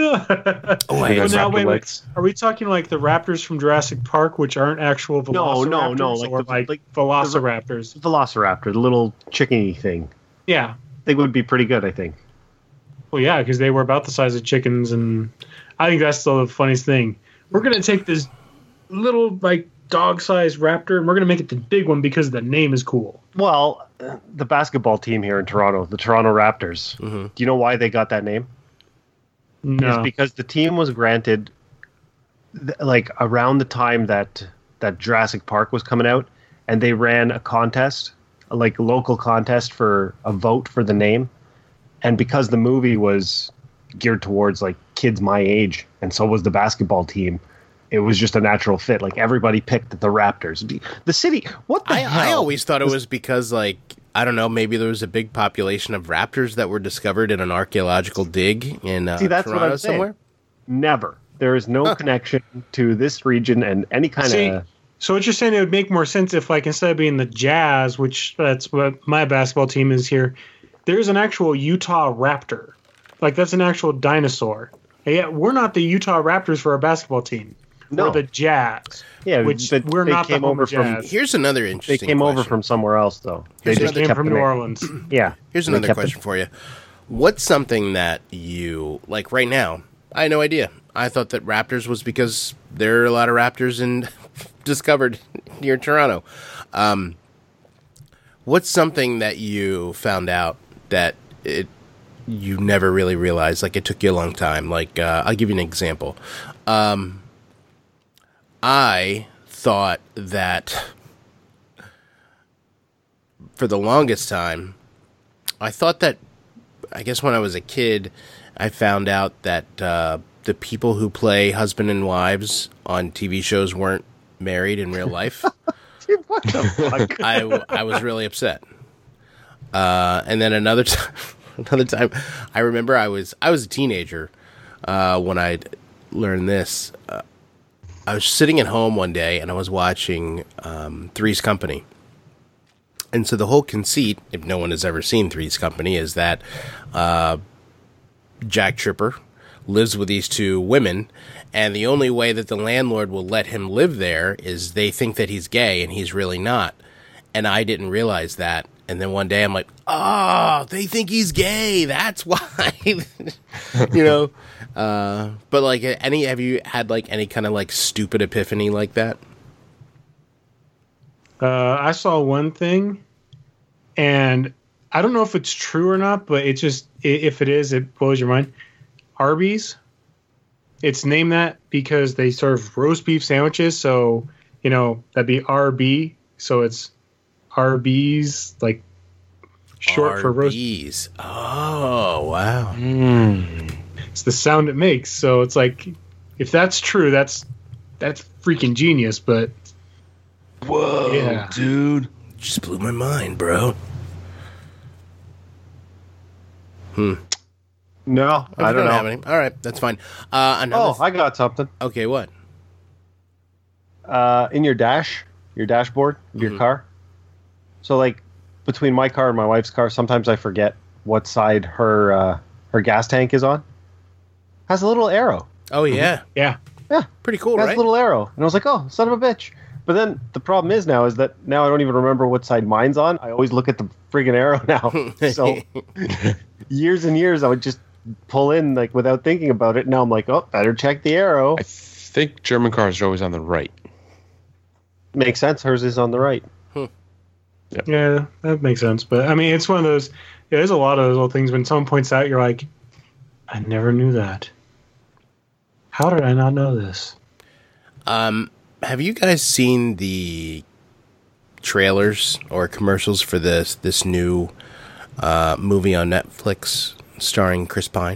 Speaker 4: Wait. Are we talking like the raptors from Jurassic Park, which aren't actual velociraptors?
Speaker 2: No.
Speaker 4: Like velociraptors.
Speaker 2: Velociraptor, the little chickeny thing.
Speaker 4: Yeah.
Speaker 2: They would be pretty good, I think.
Speaker 4: Well, yeah, because they were about the size of chickens, and I think that's the funniest thing. We're going to take this little, like, dog-sized raptor, and we're going to make it the big one because the name is cool.
Speaker 2: Well, the basketball team here in Toronto, the Toronto Raptors,
Speaker 1: Mm-hmm.
Speaker 2: do you know why they got that name?
Speaker 4: No.
Speaker 2: It's because the team was granted, like, around the time that Jurassic Park was coming out, and they ran a contest, like a local contest for a vote for the name. And because the movie was geared towards, like, kids my age, and so was the basketball team, it was just a natural fit. Like, everybody picked the Raptors. The city, what the hell?
Speaker 1: I always thought it was because, like, I don't know, maybe there was a big population of raptors that were discovered in an archaeological dig in
Speaker 2: See, that's
Speaker 1: Toronto
Speaker 2: what I'm
Speaker 1: somewhere.
Speaker 2: Saying. Never. There is no connection to this region and any kind of...
Speaker 4: So what you're saying, it would make more sense if, like, instead of being the Jazz, which that's what my basketball team is here, there's an actual Utah Raptor. Like, that's an actual dinosaur. And yet, we're not the Utah Raptors for our basketball team.
Speaker 2: No.
Speaker 4: We're the Jazz.
Speaker 2: Yeah,
Speaker 4: which
Speaker 2: but
Speaker 4: we're
Speaker 2: they
Speaker 4: not
Speaker 2: came
Speaker 4: the home
Speaker 2: over
Speaker 4: Jazz.
Speaker 1: Here's another interesting
Speaker 2: They came
Speaker 1: question.
Speaker 2: over from somewhere else, though. They
Speaker 4: They
Speaker 2: just
Speaker 4: came
Speaker 2: kept
Speaker 4: from
Speaker 2: the
Speaker 4: New
Speaker 2: name.
Speaker 4: Orleans.
Speaker 2: Yeah.
Speaker 1: Here's
Speaker 2: They
Speaker 1: another
Speaker 2: kept
Speaker 1: question for you. What's something that you, like right now, I had no idea. I thought that raptors was because there are a lot of raptors discovered near Toronto. What's something that you found out that you never really realized, like it took you a long time? Like, I'll give you an example. I thought that for the longest time, I thought that, I guess when I was a kid, I found out that the people who play husband and wives on TV shows weren't married in real life.
Speaker 2: What the fuck?
Speaker 1: I was really upset. And then another time, I remember I was a teenager when I learned this. I was sitting at home one day and I was watching Three's Company. And so the whole conceit, if no one has ever seen Three's Company, is that Jack Tripper lives with these two women, and the only way that the landlord will let him live there is they think that he's gay, and he's really not. And I didn't realize that. And then one day I'm like, oh, they think he's gay. That's why, you know. But like, have you had like any kind of like stupid epiphany like that?
Speaker 4: I saw one thing, and I don't know if it's true or not, but it just, if it is, it blows your mind. Arby's, it's named that because they serve roast beef sandwiches, so, you know, that'd be RB, so it's Arby's, like, short for roast beef.
Speaker 1: Oh, wow.
Speaker 4: It's the sound it makes, so it's like, if that's true, that's freaking genius, but...
Speaker 3: Whoa,
Speaker 4: yeah.
Speaker 3: dude.
Speaker 1: Just blew my mind, bro.
Speaker 2: No, I don't know.
Speaker 1: have any. All right, that's fine. Another
Speaker 2: I got something.
Speaker 1: okay, what?
Speaker 2: In your dashboard of your car. So, like, between my car and my wife's car, sometimes I forget what side her gas tank is on. Has a little arrow.
Speaker 1: Oh, yeah.
Speaker 4: Yeah.
Speaker 2: Yeah,
Speaker 1: Pretty cool,
Speaker 2: has
Speaker 1: right?
Speaker 2: a little arrow, and I was like, "Oh, son of a bitch!" But then the problem is now I don't even remember what side mine's on. I always look at the friggin' arrow now. So years and years, I would just pull in like without thinking about it. Now I'm like, oh, better check the arrow.
Speaker 3: I think German cars are always on the right.
Speaker 2: Makes sense. Hers is on the right.
Speaker 4: Yeah, that makes sense. But, I mean, it's one of those... Yeah, there's a lot of those little things when someone points out, you're like, I never knew that. How did I not know this?
Speaker 1: Have you guys seen the trailers or commercials for this new movie on Netflix starring Chris Pine?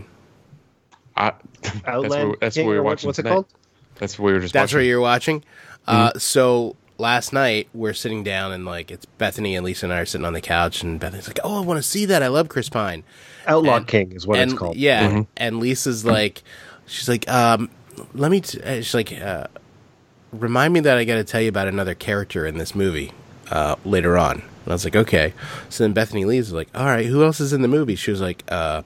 Speaker 2: Outland
Speaker 3: That's
Speaker 2: King,
Speaker 3: what we were
Speaker 2: or
Speaker 3: watching
Speaker 2: what's it
Speaker 3: tonight.
Speaker 2: called?
Speaker 3: That's what we were just
Speaker 1: That's
Speaker 3: watching.
Speaker 1: what you're watching? So last night we're sitting down and like it's Bethany and Lisa and I are sitting on the couch and Bethany's like, oh, I want to see that. I love Chris Pine.
Speaker 2: Outlaw King is what it's
Speaker 1: And
Speaker 2: called.
Speaker 1: yeah, and Lisa's like, she's like, let me. She's like, remind me that I got to tell you about another character in this movie later on. And I was like, okay. So then Bethany Lee's like, all right, who else is in the movie? She was like,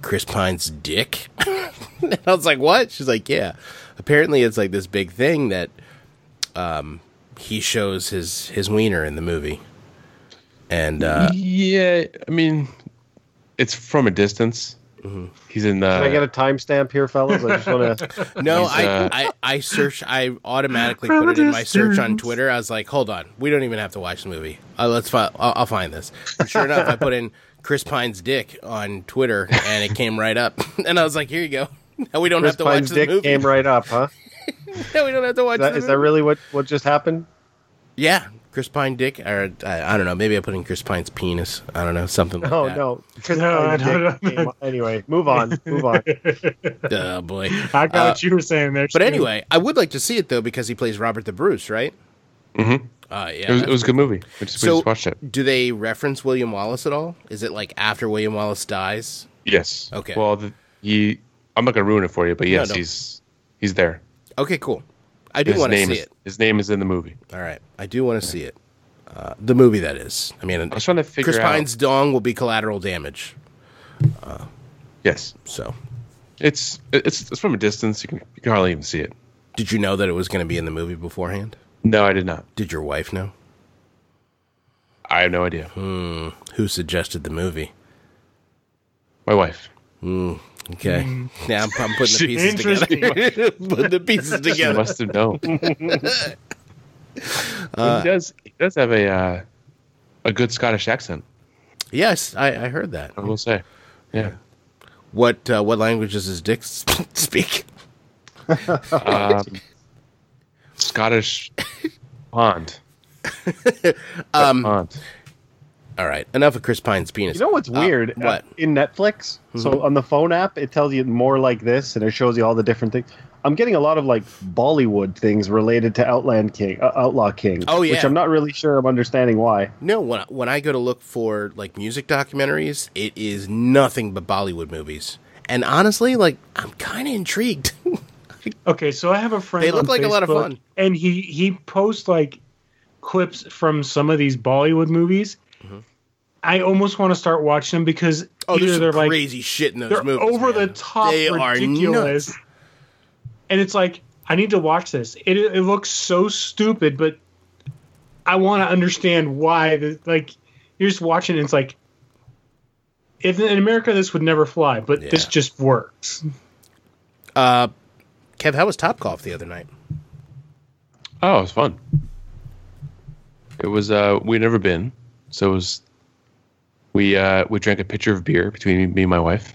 Speaker 1: Chris Pine's dick? And I was like, what? She's like, yeah. Apparently it's like this big thing that he shows his wiener in the movie. And
Speaker 3: yeah, I mean, it's from a distance. Mm-hmm. He's in the.
Speaker 2: Can I get a timestamp here, fellas? I just want to.
Speaker 1: No, I search. I automatically put it in my search on Twitter. I was like, hold on, we don't even have to watch the movie. I'll find this. And sure enough, I put in Chris Pine's dick on Twitter, and it came right up. And I was like, here you go. Now we don't have to watch the movie.
Speaker 2: Chris Pine's dick came right up, huh?
Speaker 1: Now we don't have to watch.
Speaker 2: Is that really what just happened?
Speaker 1: Yeah. Chris Pine dick, or I don't know. Maybe I put in Chris Pine's penis. I don't know, something like that.
Speaker 2: No. Chris Pine's dick. Anyway, move on.
Speaker 1: Oh boy,
Speaker 4: I got what you were saying there.
Speaker 1: But anyway, I would like to see it though because he plays Robert the Bruce, right?
Speaker 3: Mm-hmm.
Speaker 1: Yeah,
Speaker 3: it was a good movie. We just watched it.
Speaker 1: Do they reference William Wallace at all? Is it like after William Wallace dies?
Speaker 3: Yes.
Speaker 1: Okay.
Speaker 3: Well, I'm not gonna ruin it for you, but yes, no. He's there.
Speaker 1: Okay, cool. I do want to see it.
Speaker 3: His name is in the movie.
Speaker 1: All right. I do want to see it. The movie, that is. I mean,
Speaker 3: I was trying to figure
Speaker 1: Chris Pine's dong will be collateral damage.
Speaker 3: Yes.
Speaker 1: So.
Speaker 3: It's from a distance. You can hardly even see it.
Speaker 1: Did you know that it was going to be in the movie beforehand?
Speaker 3: No, I did not.
Speaker 1: Did your wife know?
Speaker 3: I have no idea.
Speaker 1: Who suggested the movie?
Speaker 3: My wife.
Speaker 1: Okay. Now I'm putting the pieces together. Putting the pieces together.
Speaker 3: She must have known. He does have a good Scottish accent.
Speaker 1: Yes, I heard that.
Speaker 3: I will say. Yeah.
Speaker 1: What language does his dick speak?
Speaker 3: Scottish pond.
Speaker 1: Pond. All right, enough of Chris Pine's penis.
Speaker 2: You know what's weird?
Speaker 1: What?
Speaker 2: In Netflix, so on the phone app, it tells you more like this, and it shows you all the different things. I'm getting a lot of like Bollywood things related to Outlaw King.
Speaker 1: Oh yeah,
Speaker 2: which I'm not really sure I'm understanding why.
Speaker 1: No, when I go to look for like music documentaries, it is nothing but Bollywood movies. And honestly, like I'm kind of intrigued.
Speaker 4: Okay, so I have a friend.
Speaker 1: They look
Speaker 4: on
Speaker 1: like
Speaker 4: Facebook,
Speaker 1: a lot of fun,
Speaker 4: and he posts like clips from some of these Bollywood movies. I almost want to start watching them because
Speaker 1: there's
Speaker 4: they're like
Speaker 1: crazy shit in those
Speaker 4: they're
Speaker 1: movies.
Speaker 4: Over the top,
Speaker 1: they
Speaker 4: ridiculous.
Speaker 1: Are nuts.
Speaker 4: And it's like I need to watch this. It looks so stupid, but I want to understand why. Like you're just watching, and it's like if in America this would never fly, but this just works.
Speaker 1: Kev, how was Topgolf the other night?
Speaker 3: Oh, it was fun. It was we'd never been, so it was. We drank a pitcher of beer between me and my wife,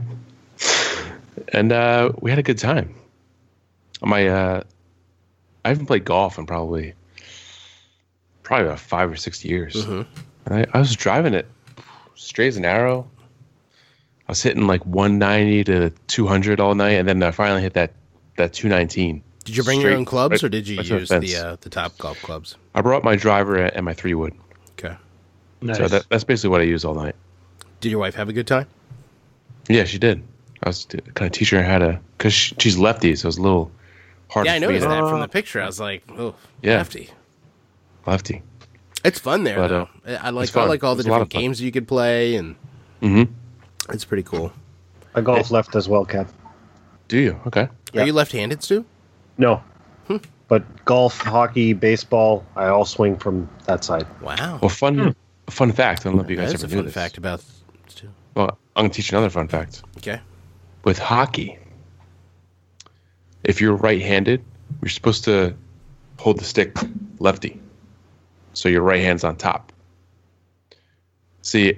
Speaker 3: and we had a good time. I haven't played golf in probably about 5 or 6 years. And I was driving it straight as an arrow. I was hitting like 190 to 200 all night, and then I finally hit that 219.
Speaker 1: Did you bring your own clubs, or did you use the Topgolf clubs?
Speaker 3: I brought my driver and my 3-wood.
Speaker 1: Okay.
Speaker 4: Nice.
Speaker 3: So that's basically what I use all night.
Speaker 1: Did your wife have a good time?
Speaker 3: Yeah, she did. I was kind of teaching her how to, because she's lefty, so it was a little hard.
Speaker 1: Yeah, I noticed that from the picture. I was like, oh, yeah.
Speaker 3: Lefty.
Speaker 1: It's fun there, though. I like all the different games you could play, and it's pretty cool.
Speaker 2: I golf left as well, Kev.
Speaker 3: Do you? Okay.
Speaker 1: Are you left-handed, Stu?
Speaker 2: No. But golf, hockey, baseball, I all swing from that side.
Speaker 1: Wow.
Speaker 3: Well, fun fact. I don't know if you guys ever knew this.
Speaker 1: That's a fun fact about Stu.
Speaker 3: Well, I'm going to teach you another fun fact.
Speaker 1: Okay.
Speaker 3: With hockey, if you're right-handed, you're supposed to hold the stick lefty. So your right hand's on top. See,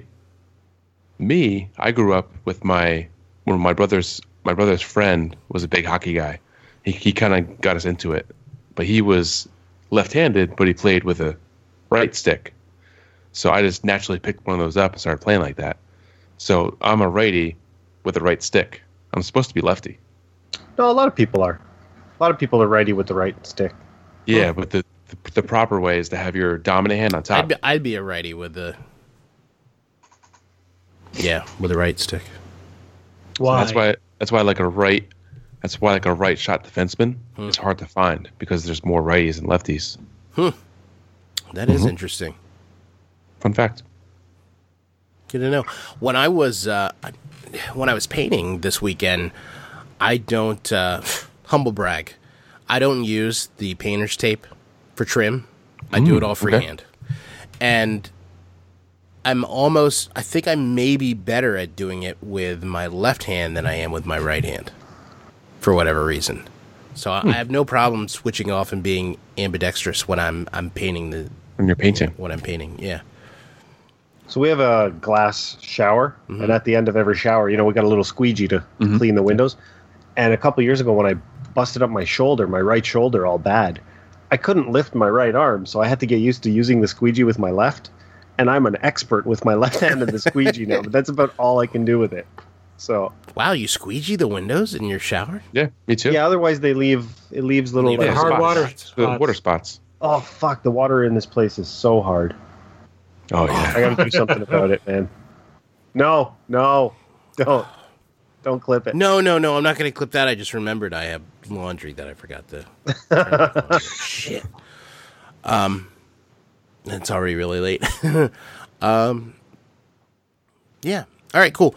Speaker 3: I grew up with my brother's friend was a big hockey guy. He kind of got us into it. But he was left-handed, but he played with a right stick. So I just naturally picked one of those up and started playing like that. So I'm a righty with a right stick. I'm supposed to be lefty.
Speaker 2: No, a lot of people are. A lot of people are righty with the right stick.
Speaker 3: Yeah, but the proper way is to have your dominant hand on top.
Speaker 1: I'd be a righty with the right stick.
Speaker 4: Why?
Speaker 3: So that's why like a right shot defenseman is hard to find because there's more righties than lefties.
Speaker 1: That is interesting.
Speaker 3: Fun fact.
Speaker 1: Good to know. When I was, when I was painting this weekend, I don't, humble brag, I don't use the painter's tape for trim. I do it all freehand. Okay. And I think I may be better at doing it with my left hand than I am with my right hand, for whatever reason. So I have no problem switching off and being ambidextrous when I'm painting
Speaker 3: when you're painting.
Speaker 1: When I'm painting, yeah.
Speaker 2: So we have a glass shower, and at the end of every shower, we got a little squeegee to clean the windows. And a couple years ago, when I busted up my right shoulder, all bad, I couldn't lift my right arm, so I had to get used to using the squeegee with my left. And I'm an expert with my left hand and the squeegee now, but that's about all I can do with it. So
Speaker 1: wow, you squeegee the windows in your shower?
Speaker 3: Yeah, me too.
Speaker 2: Yeah, otherwise it leaves little
Speaker 4: hard water spots.
Speaker 3: Water spots.
Speaker 2: Oh fuck, the water in this place is so hard.
Speaker 3: Oh yeah,
Speaker 2: I gotta do something about it, man. No, don't clip it.
Speaker 1: No, I'm not gonna clip that. I just remembered I have laundry that I forgot to. Shit. It's already really late. Yeah. All right. Cool.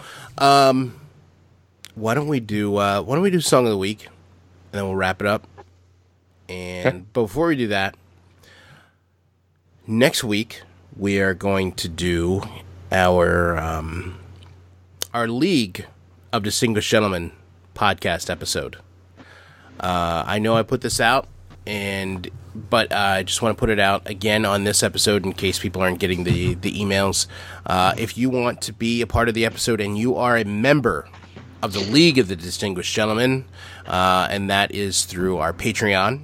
Speaker 1: Why don't we do song of the week, and then we'll wrap it up. And before we do that, next week we are going to do our League of Distinguished Gentlemen podcast episode. I know I put this out, but I just want to put it out again on this episode in case people aren't getting the emails. If you want to be a part of the episode and you are a member of the League of the Distinguished Gentlemen, and that is through our Patreon,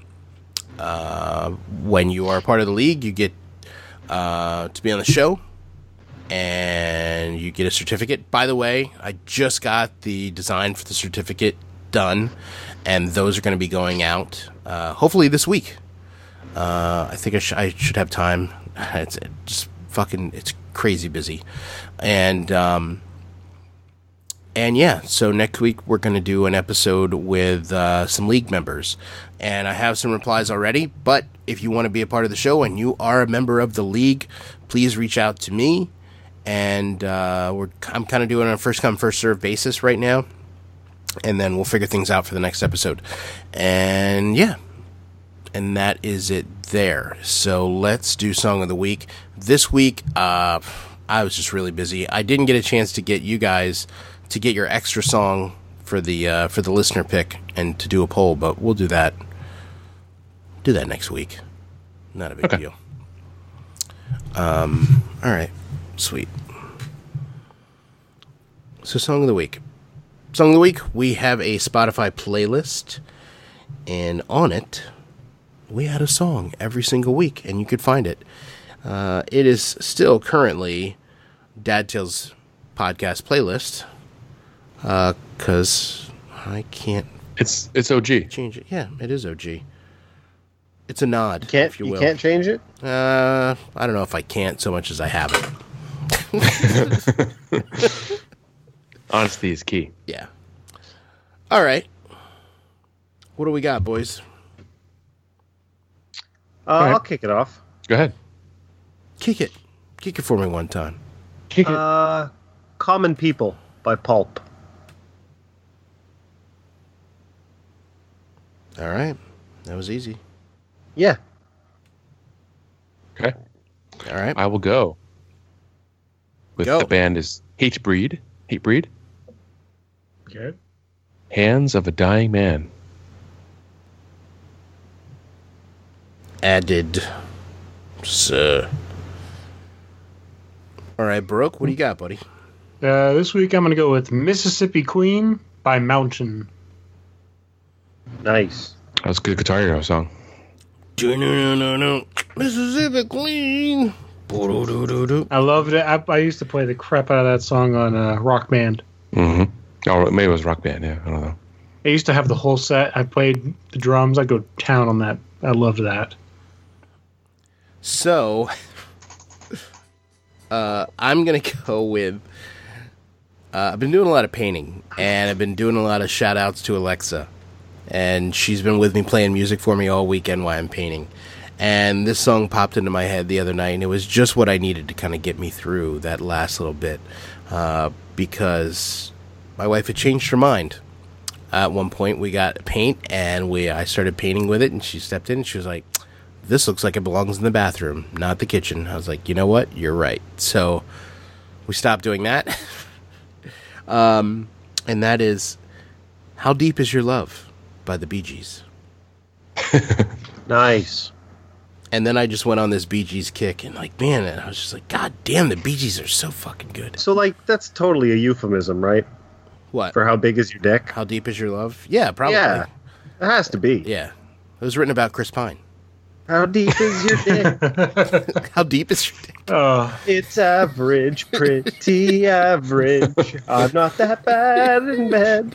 Speaker 1: when you are a part of the League, you get to be on the show, and you get a certificate. By the way, I just got the design for the certificate done, and those are going to be going out hopefully this week. I think I should have time. It's just it's crazy busy. And yeah, so next week we're going to do an episode with some League members. And I have some replies already, but if you want to be a part of the show and you are a member of the League, please reach out to me. And I'm kind of doing it on a first-come, first-served basis right now. And then we'll figure things out for the next episode. And yeah. And that is it there. So let's do Song of the Week. This week, I was just really busy. I didn't get a chance to get you guys to get your extra song for the listener pick and to do a poll, but we'll do that. Do that next week. Not a big deal. All right. Sweet. So Song of the Week. Song of the Week, we have a Spotify playlist, and on it, we add a song every single week, and you could find it. It is still currently Dad Tales podcast playlist, because I can't.
Speaker 3: It's OG.
Speaker 1: Change it. Yeah, it is OG. It's a nod, if you will.
Speaker 2: You can't change it?
Speaker 1: I don't know if I can't so much as I haven't.
Speaker 3: Honesty is key.
Speaker 1: Yeah. All right. What do we got, boys?
Speaker 2: I'll kick it off.
Speaker 3: Go ahead.
Speaker 1: Kick it. Kick it for me one time.
Speaker 3: Kick it.
Speaker 2: Common People by Pulp.
Speaker 1: All right. That was easy.
Speaker 2: Yeah.
Speaker 3: Okay.
Speaker 1: All right.
Speaker 3: I will go. The band is Hatebreed. Hatebreed.
Speaker 4: Okay.
Speaker 3: Hands of a Dying Man.
Speaker 1: Added. Sir. All right, Brooke, what do you got, buddy?
Speaker 4: This week I'm going to go with Mississippi Queen by Mountain.
Speaker 2: Nice.
Speaker 3: That was a good Guitar Hero song.
Speaker 1: No. Mississippi Queen.
Speaker 4: I loved it. I used to play the crap out of that song on Rock Band.
Speaker 3: Mm-hmm. Oh, maybe it was Rock Band. Yeah, I don't know.
Speaker 4: I used to have the whole set. I played the drums. I'd go town on that. I loved that.
Speaker 1: So, I'm going to go with... I've been doing a lot of painting, and I've been doing a lot of shout-outs to Alexa. And she's been with me playing music for me all weekend while I'm painting. And this song popped into my head the other night, and it was just what I needed to kind of get me through that last little bit. Because my wife had changed her mind. At one point, we got paint, and I started painting with it, and she stepped in, and she was like, "This looks like it belongs in the bathroom, not the kitchen." I was like, "You know what? You're right." So we stopped doing that. And that is "How Deep Is Your Love" by the Bee Gees.
Speaker 2: Nice.
Speaker 1: And then I just went on this Bee Gees kick, and and I was just like, God damn, the Bee Gees are so fucking good.
Speaker 2: So, that's totally a euphemism, right?
Speaker 1: What?
Speaker 2: For how big is your dick?
Speaker 1: How deep is your love? Yeah, probably.
Speaker 2: Yeah, it has to be.
Speaker 1: Yeah. It was written about Chris Pine.
Speaker 2: How deep is your dick?
Speaker 1: How deep is your dick?
Speaker 2: It's average, pretty average. I'm not that bad in bed.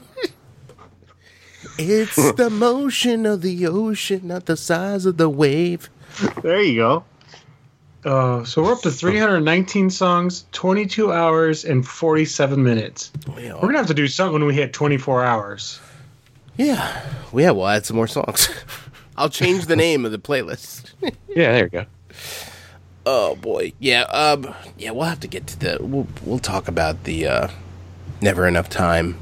Speaker 1: It's the motion of the ocean, not the size of the wave.
Speaker 2: There you go.
Speaker 4: So we're up to 319 songs, 22 hours, and 47 minutes. We're going to have to do something when we hit 24 hours.
Speaker 1: Yeah. We'll add some more songs. I'll change the name of the playlist.
Speaker 3: Yeah, there you go.
Speaker 1: Oh, boy. Yeah, we'll have to get to the... We'll talk about the Never Enough Time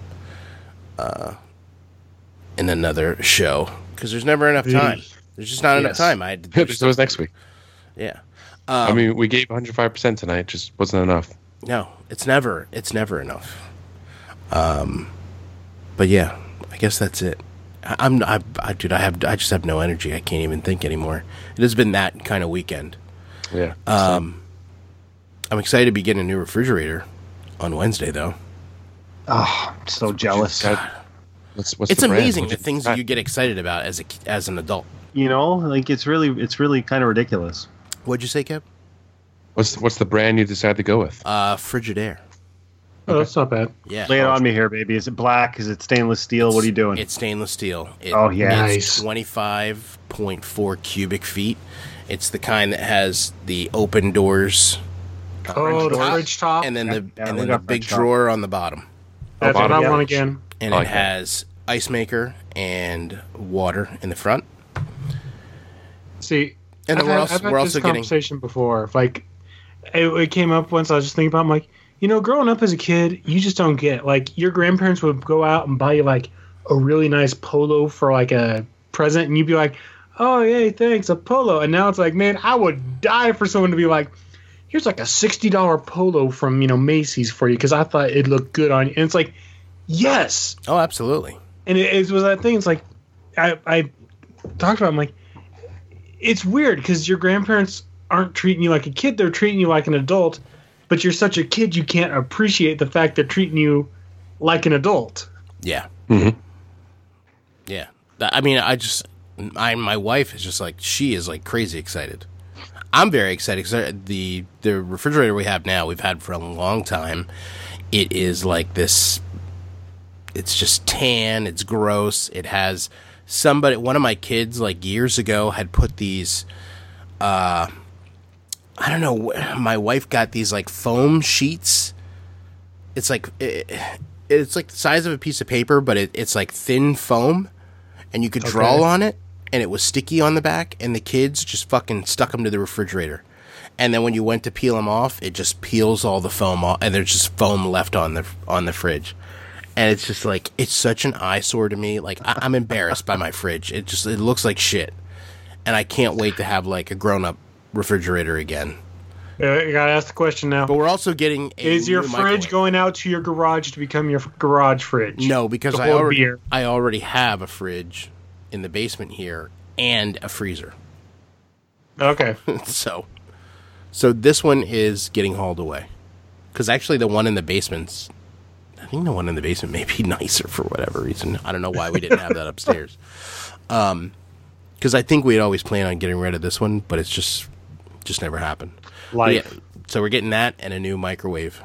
Speaker 1: in another show. Because there's never enough time. There's just not enough time.
Speaker 3: Just was next week.
Speaker 1: Yeah.
Speaker 3: I mean, we gave 105% tonight. It just wasn't enough.
Speaker 1: No, it's never enough. But yeah, I guess that's it. I just have no energy. I can't even think anymore. It has been that kind of weekend.
Speaker 3: Yeah.
Speaker 1: I'm excited to be getting a new refrigerator on Wednesday, though.
Speaker 2: Oh, I'm so jealous.
Speaker 3: What's
Speaker 1: It's
Speaker 3: the brand?
Speaker 1: amazing the things that you get excited about as an adult.
Speaker 2: It's really kind of ridiculous.
Speaker 1: What'd you say, Kev?
Speaker 3: What's the brand you decided to go with?
Speaker 1: Frigidaire.
Speaker 4: Oh, that's not bad.
Speaker 1: Yeah.
Speaker 2: Lay it on me here, baby. Is it black? Is it stainless steel? What are you doing?
Speaker 1: It's stainless steel.
Speaker 4: Nice.
Speaker 1: It's 25.4 cubic feet. It's the kind that has the open doors.
Speaker 4: The fridge top.
Speaker 1: And then the big drawer on the bottom.
Speaker 4: That's what I want again.
Speaker 1: And it has ice maker and water in the front.
Speaker 4: See,
Speaker 1: and then
Speaker 4: I've had this conversation before. Like, it came up once. I was just thinking about, I'm like, growing up as a kid, you just don't get, like, your grandparents would go out and buy you, like, a really nice polo for, like, a present, and you'd be like, oh, yay, thanks, a polo. And now it's like, man, I would die for someone to be like, here's, like, a $60 polo from, Macy's for you because I thought it looked good on you. And it's like, yes.
Speaker 1: Oh, absolutely.
Speaker 4: And it was that thing. It's like, I talked about, I'm like, it's weird because your grandparents aren't treating you like a kid. They're treating you like an adult. But you're such a kid, you can't appreciate the fact they're treating you like an adult.
Speaker 1: Yeah.
Speaker 3: Mm-hmm.
Speaker 1: Yeah. I mean, my wife is just like, she is like crazy excited. I'm very excited because the refrigerator we have now, we've had for a long time. It is like this, it's just tan, it's gross. It has one of my kids like years ago had put these, I don't know. My wife got these like foam sheets. It's like it's like the size of a piece of paper, but it's like thin foam, and you could draw on it, and it was sticky on the back. And the kids just fucking stuck them to the refrigerator, and then when you went to peel them off, it just peels all the foam off, and there's just foam left on the fridge. And it's just like, it's such an eyesore to me. Like I'm embarrassed by my fridge. It looks like shit, and I can't wait to have like a grown up refrigerator again.
Speaker 4: You gotta ask the question now.
Speaker 1: But we're also getting
Speaker 4: is your fridge going out to your garage to become your garage fridge?
Speaker 1: No, because I already have a fridge in the basement here and a freezer.
Speaker 4: Okay.
Speaker 1: So this one is getting hauled away. Because actually the one in the basement's, I think the one in the basement may be nicer for whatever reason. I don't know why we didn't have that upstairs. Because I think we had always planned on getting rid of this one, but it's just never happened. Yeah, so we're getting that and a new microwave.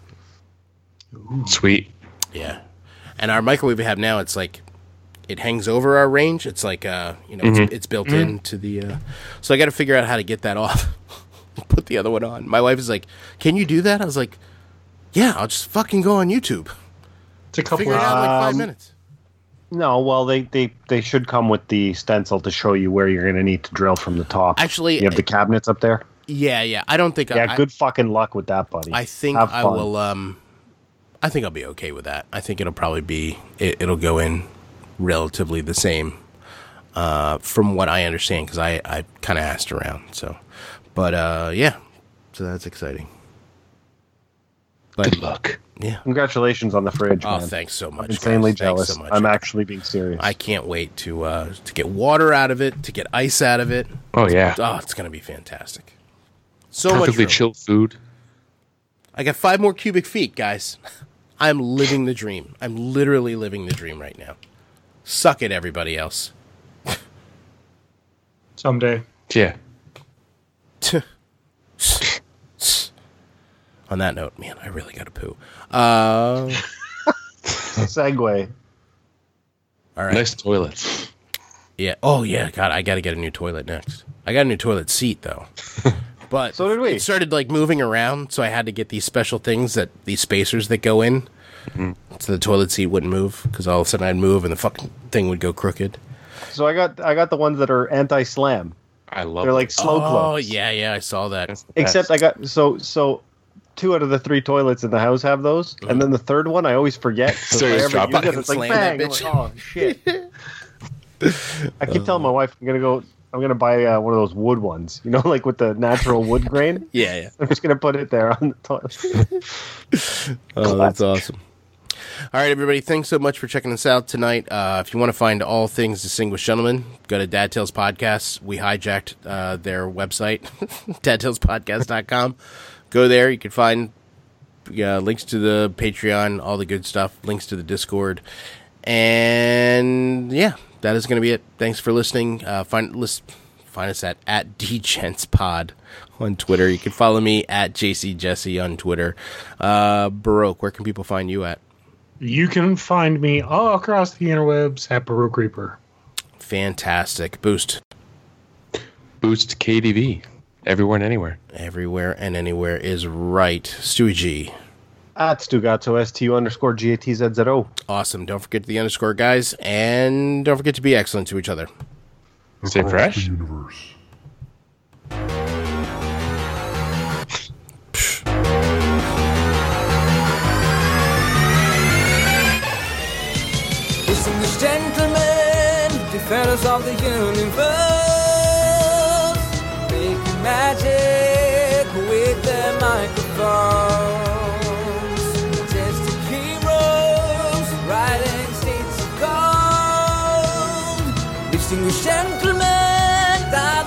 Speaker 3: Ooh. Sweet.
Speaker 1: Yeah. And our microwave we have now, it's like, it hangs over our range. It's like, it's built into the... so I got to figure out how to get that off. Put the other one on. My wife is like, can you do that? I was like, yeah, I'll just fucking go on YouTube.
Speaker 4: It's a couple
Speaker 1: figure it out in like 5 minutes.
Speaker 2: No, well, they should come with the stencil to show you where you're going to need to drill from the top.
Speaker 1: Actually,
Speaker 2: you have the cabinets up there.
Speaker 1: Yeah. I don't think.
Speaker 2: Yeah, good fucking luck with that, buddy.
Speaker 1: I think I will. I think I'll be okay with that. I think it'll probably be it'll go in relatively the same from what I understand, because I kind of asked around. So, but yeah, so that's exciting. But,
Speaker 3: good luck.
Speaker 1: Yeah.
Speaker 2: Congratulations on the fridge.
Speaker 1: Oh,
Speaker 2: man.
Speaker 1: thanks so much.
Speaker 2: I'm insanely
Speaker 1: guys.
Speaker 2: jealous.
Speaker 1: Thanks so much.
Speaker 2: I'm actually being serious.
Speaker 1: I can't wait to get water out of it, to get ice out of it.
Speaker 3: Oh yeah.
Speaker 1: Oh, it's gonna be fantastic. So
Speaker 3: Perfectly
Speaker 1: much
Speaker 3: chilled food.
Speaker 1: I got 5 more cubic feet, guys. I'm living the dream. I'm literally living the dream right now. Suck it, everybody else.
Speaker 4: Someday.
Speaker 3: Yeah.
Speaker 1: On that note, man, I really got to poo.
Speaker 2: Segue.
Speaker 1: All right.
Speaker 3: Nice toilets.
Speaker 1: Yeah. Oh, yeah. God, I got to get a new toilet next. I got a new toilet seat, though. But
Speaker 2: So did we.
Speaker 1: It started like moving around, so I had to get these special things these spacers that go in, so the toilet seat wouldn't move. Because all of a sudden I'd move and the fucking thing would go crooked.
Speaker 2: So I got the ones that are anti-slam.
Speaker 3: I love.
Speaker 2: They're like slow
Speaker 1: Oh
Speaker 2: close.
Speaker 1: yeah, I saw that.
Speaker 3: That's the
Speaker 2: Except
Speaker 3: best.
Speaker 2: I got so 2 out of the 3 toilets in the house have those, and then the third one I always forget.
Speaker 3: So
Speaker 2: if
Speaker 3: you
Speaker 2: I
Speaker 3: just
Speaker 2: ever
Speaker 3: drop
Speaker 2: use
Speaker 3: it
Speaker 2: it's like
Speaker 1: and slam
Speaker 2: bang.
Speaker 1: that
Speaker 2: I'm
Speaker 1: bitch.
Speaker 2: like, oh shit! I keep telling my wife I'm gonna buy one of those wood ones, like with the natural wood grain.
Speaker 1: Yeah.
Speaker 2: I'm just gonna put it there on the toilet.
Speaker 1: Oh, that's awesome. All right, everybody. Thanks so much for checking us out tonight. If you want to find all things Distinguished Gentlemen, go to Dad Tales Podcasts. We hijacked their website, dadtalespodcast.com. Go there. You can find links to the Patreon, all the good stuff, links to the Discord. And, yeah, that is going to be it. Thanks for listening. Find us at DGentsPod on Twitter. You can follow me at JCJesse on Twitter. Baroque, where can people find you at?
Speaker 4: You can find me all across the interwebs at Baroque Reaper.
Speaker 1: Fantastic. Boost.
Speaker 3: Boost KDV. Everywhere and anywhere.
Speaker 1: Everywhere and anywhere is right. Stewie G.
Speaker 2: At Stugato, STU_GATZZO.
Speaker 1: Awesome. Don't forget the underscore, guys. And don't forget to be excellent to each other.
Speaker 3: Stay fresh.
Speaker 5: Distinguished gentlemen, defenders of the universe, making magic with their microphones. Majestic heroes, riding states of gold. Distinguished gentlemen,